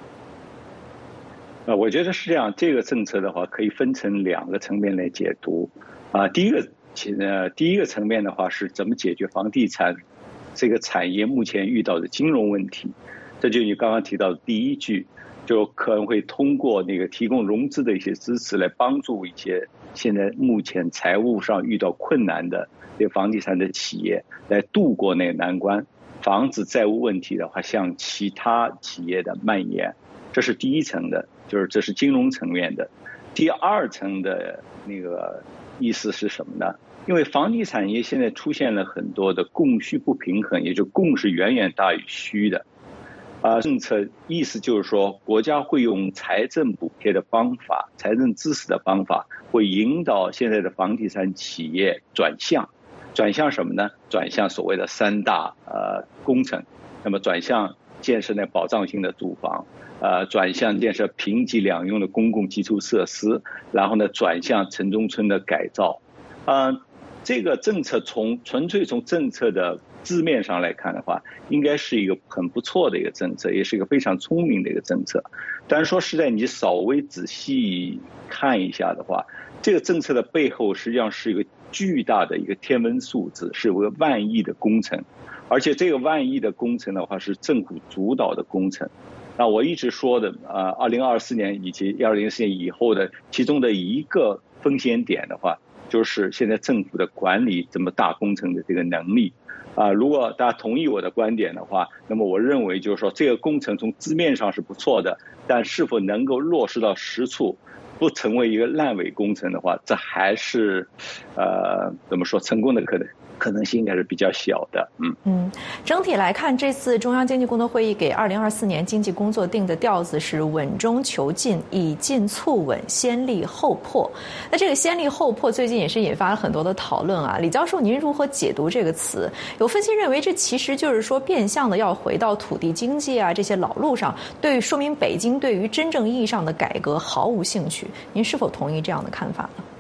呃，我觉得是这样。这个政策的话，可以分成两个层面来解读。啊、呃，第一个，呃，第一个层面的话是怎么解决房地产这个产业目前遇到的金融问题。这就你刚刚提到的第一句，就可能会通过那个提供融资的一些支持来帮助一些现在目前财务上遇到困难的这房地产的企业来度过那个难关。防止债务问题的话向其他企业的蔓延，这是第一层的，就是这是金融层面的。第二层的那个意思是什么呢？因为房地产业现在出现了很多的供需不平衡，也就供是远远大于需的。啊、呃，政策意思就是说，国家会用财政补贴的方法、财政支持的方法，会引导现在的房地产企业转向。转向什么呢？转向所谓的三大呃工程，那么转向建设那保障性的住房，呃，转向建设评级两用的公共基础设施，然后呢，转向城中村的改造。呃，这个政策从纯粹从政策的字面上来看的话，应该是一个很不错的一个政策，也是一个非常聪明的一个政策。但是说实在，你稍微仔细看一下的话，这个政策的背后实际上是一个巨大的一个天文数字，是一个万亿的工程，而且这个万亿的工程的话是政府主导的工程。那我一直说的，呃，二零二四年以及二零二四年以后的其中的一个风险点的话，就是现在政府的管理这么大工程的这个能力。啊、呃，如果大家同意我的观点的话，那么我认为就是说，这个工程从字面上是不错的，但是否能够落实到实处，不成为一个烂尾工程的话，这还是，呃，怎么说，成功的可能可能性应该是比较小的。嗯嗯，整体来看，这次中央经济工作会议给二零二四年经济工作定的调子是稳中求进，以进促稳，先立后破。那这个先立后破最近也是引发了很多的讨论啊。李教授，您如何解读这个词？有分析认为，这其实就是说变相的要回到土地经济啊这些老路上，对，说明北京对于真正意义上的改革毫无兴趣。您是否同意这样的看法呢？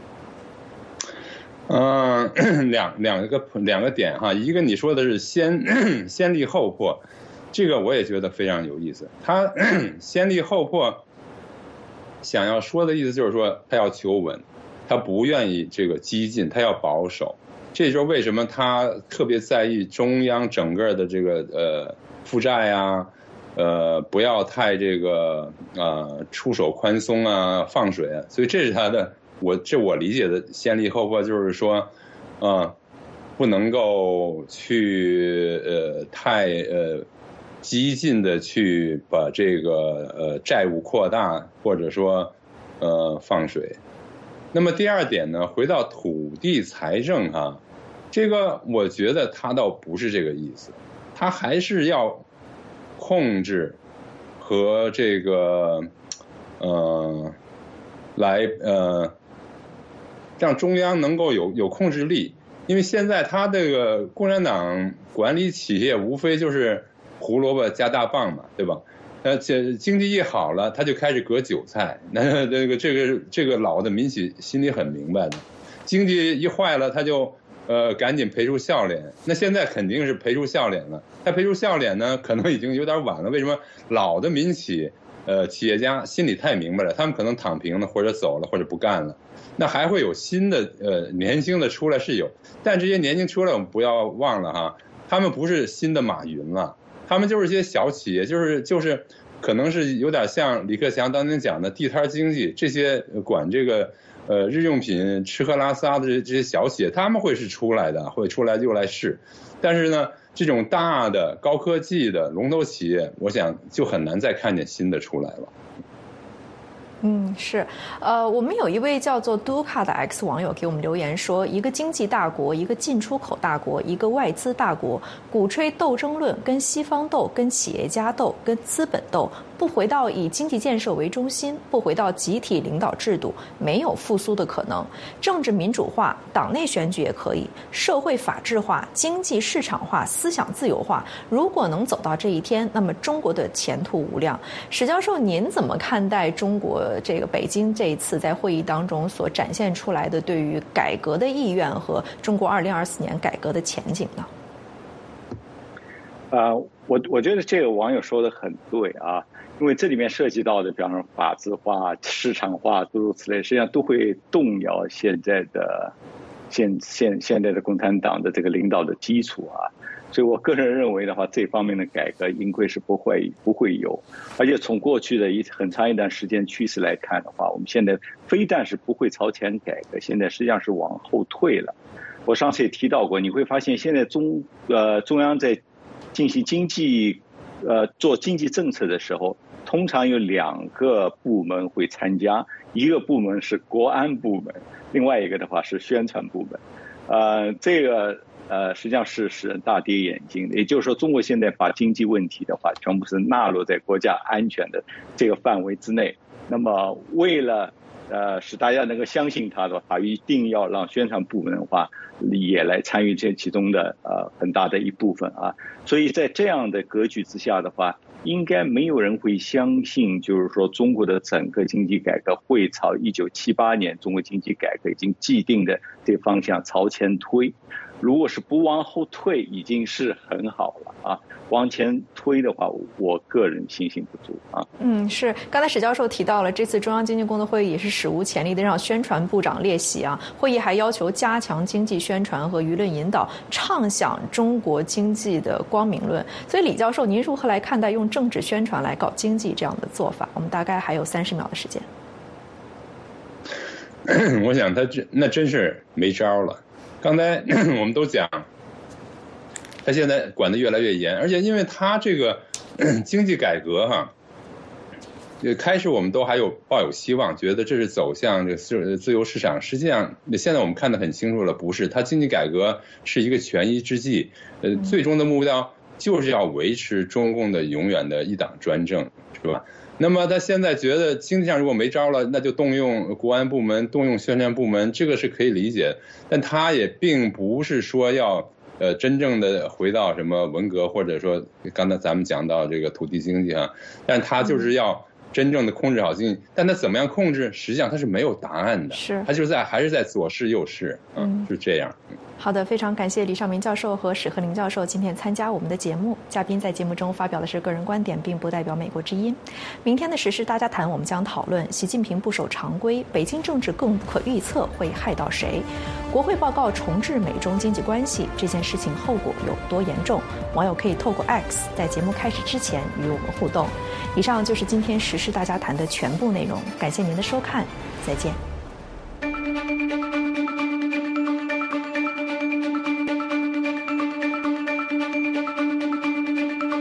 嗯、呃，两两个两个点哈，一个你说的是先先立后破， 这个我也觉得非常有意思。他先立后破，想要说的意思就是说，他要求稳，他不愿意这个激进，他要保守。这就是为什么他特别在意中央整个的这个呃负债啊，呃不要太这个呃出手宽松啊，放水啊。所以这是他的，我这我理解的先立后破，就是说，啊、呃，不能够去呃太呃。激进的去把这个呃债务扩大，或者说呃放水。那么第二点呢，回到土地财政啊，这个我觉得他倒不是这个意思，他还是要控制和这个呃来呃让中央能够有有控制力，因为现在他这个共产党管理企业无非就是胡萝卜加大棒嘛，对吧？呃，这经济一好了，他就开始割韭菜。那这个这个这个老的民企心里很明白的，经济一坏了，他就呃赶紧赔出笑脸。那现在肯定是赔出笑脸了。他赔出笑脸呢，可能已经有点晚了。为什么？老的民企呃企业家心里太明白了，他们可能躺平了，或者走了，或者不干了。那还会有新的呃年轻的出来是有，但这些年轻出来我们不要忘了哈，他们不是新的马云了。他们就是一些小企业，就是就是可能是有点像李克强当年讲的地摊经济，这些管这个呃日用品吃喝拉撒的这这些小企业，他们会是出来的，会出来又来试。但是呢，这种大的高科技的龙头企业，我想就很难再看见新的出来了。 嗯，是，呃，我们有一位叫做杜卡的 X 网友给我们留言说，一个经济大国，一个进出口大国，一个外资大国，鼓吹斗争论，跟西方斗，跟企业家斗，跟资本斗，不回到以经济建设为中心，不回到集体领导制度，没有复苏的可能。政治民主化，党内选举也可以，社会法治化，经济市场化，思想自由化。如果能走到这一天，那么中国的前途无量。史教授，您怎么看待中国这个北京这一次在会议当中所展现出来的对于改革的意愿和中国二零二四年改革的前景呢？ 呃，我我觉得这个网友说的很对啊，因为这里面涉及到的，比方说法治化、市场化诸如此类，实际上都会动摇现在的现现现在的共产党的这个领导的基础啊。所以我个人认为的话，这方面的改革应该是不会不会有，而且从过去的一很长一段时间趋势来看的话，我们现在非但是不会朝前改革，现在实际上是往后退了。我上次也提到过，你会发现现在中呃中央在进行经济呃做经济政策的时候，通常有两个部门会参加，一个部门是国安部门，另外一个的话是宣传部门，呃这个。呃，实际上是使人大跌眼镜的。也就是说，中国现在把经济问题的话，全部是纳入在国家安全的这个范围之内。那么，为了呃使大家能够相信他的话，他一定要让宣传部门的话也来参与这其中的呃很大的一部分啊。所以在这样的格局之下的话，应该没有人会相信，就是说中国的整个经济改革会朝一九七八年中国经济改革已经既定的这个方向朝前推。如果是不往后退，已经是很好了啊。往前推的话，我个人信心不足啊。 嗯，是。刚才史教授提到了，这次中央经济工作会议也是史无前例的让宣传部长列席啊。会议还要求加强经济宣传和舆论引导，畅想中国经济的光明论。所以，李教授，您如何来看待用政治宣传来搞经济这样的做法？我们大概还有三十秒的时间。 我想他这那真是没招了。刚才我们都讲，他现在管得越来越严，而且因为他这个经济改革哈，开始我们都还有抱有希望，觉得这是走向这个自自由市场。实际上，现在我们看得很清楚了，不是。他经济改革是一个权宜之计，呃，最终的目标就是要维持中共的永远的一党专政，是吧？那么他现在觉得经济上如果没招了，那就动用国安部门，动用宣传部门，这个是可以理解。但他也并不是说要呃真正的回到什么文革，或者说刚才咱们讲到这个土地经济啊，但他就是要真正的控制好经济。但他怎么样控制，实际上他是没有答案的， 是他就在还是在左试右试，嗯，是这样。 好的，非常感谢李尚明教授和史鹤林教授今天参加我们的节目。嘉宾在节目中发表的是个人观点，并不代表美国之音。明天的时事大家谈，我们将讨论习近平不守常规，北京政治更不可预测，会害到谁？国会报告重置美中经济关系，这件事情后果有多严重？网友可以透过 X 在节目开始之前与我们互动。以上就是今天时事大家谈的全部内容，感谢您的收看，再见。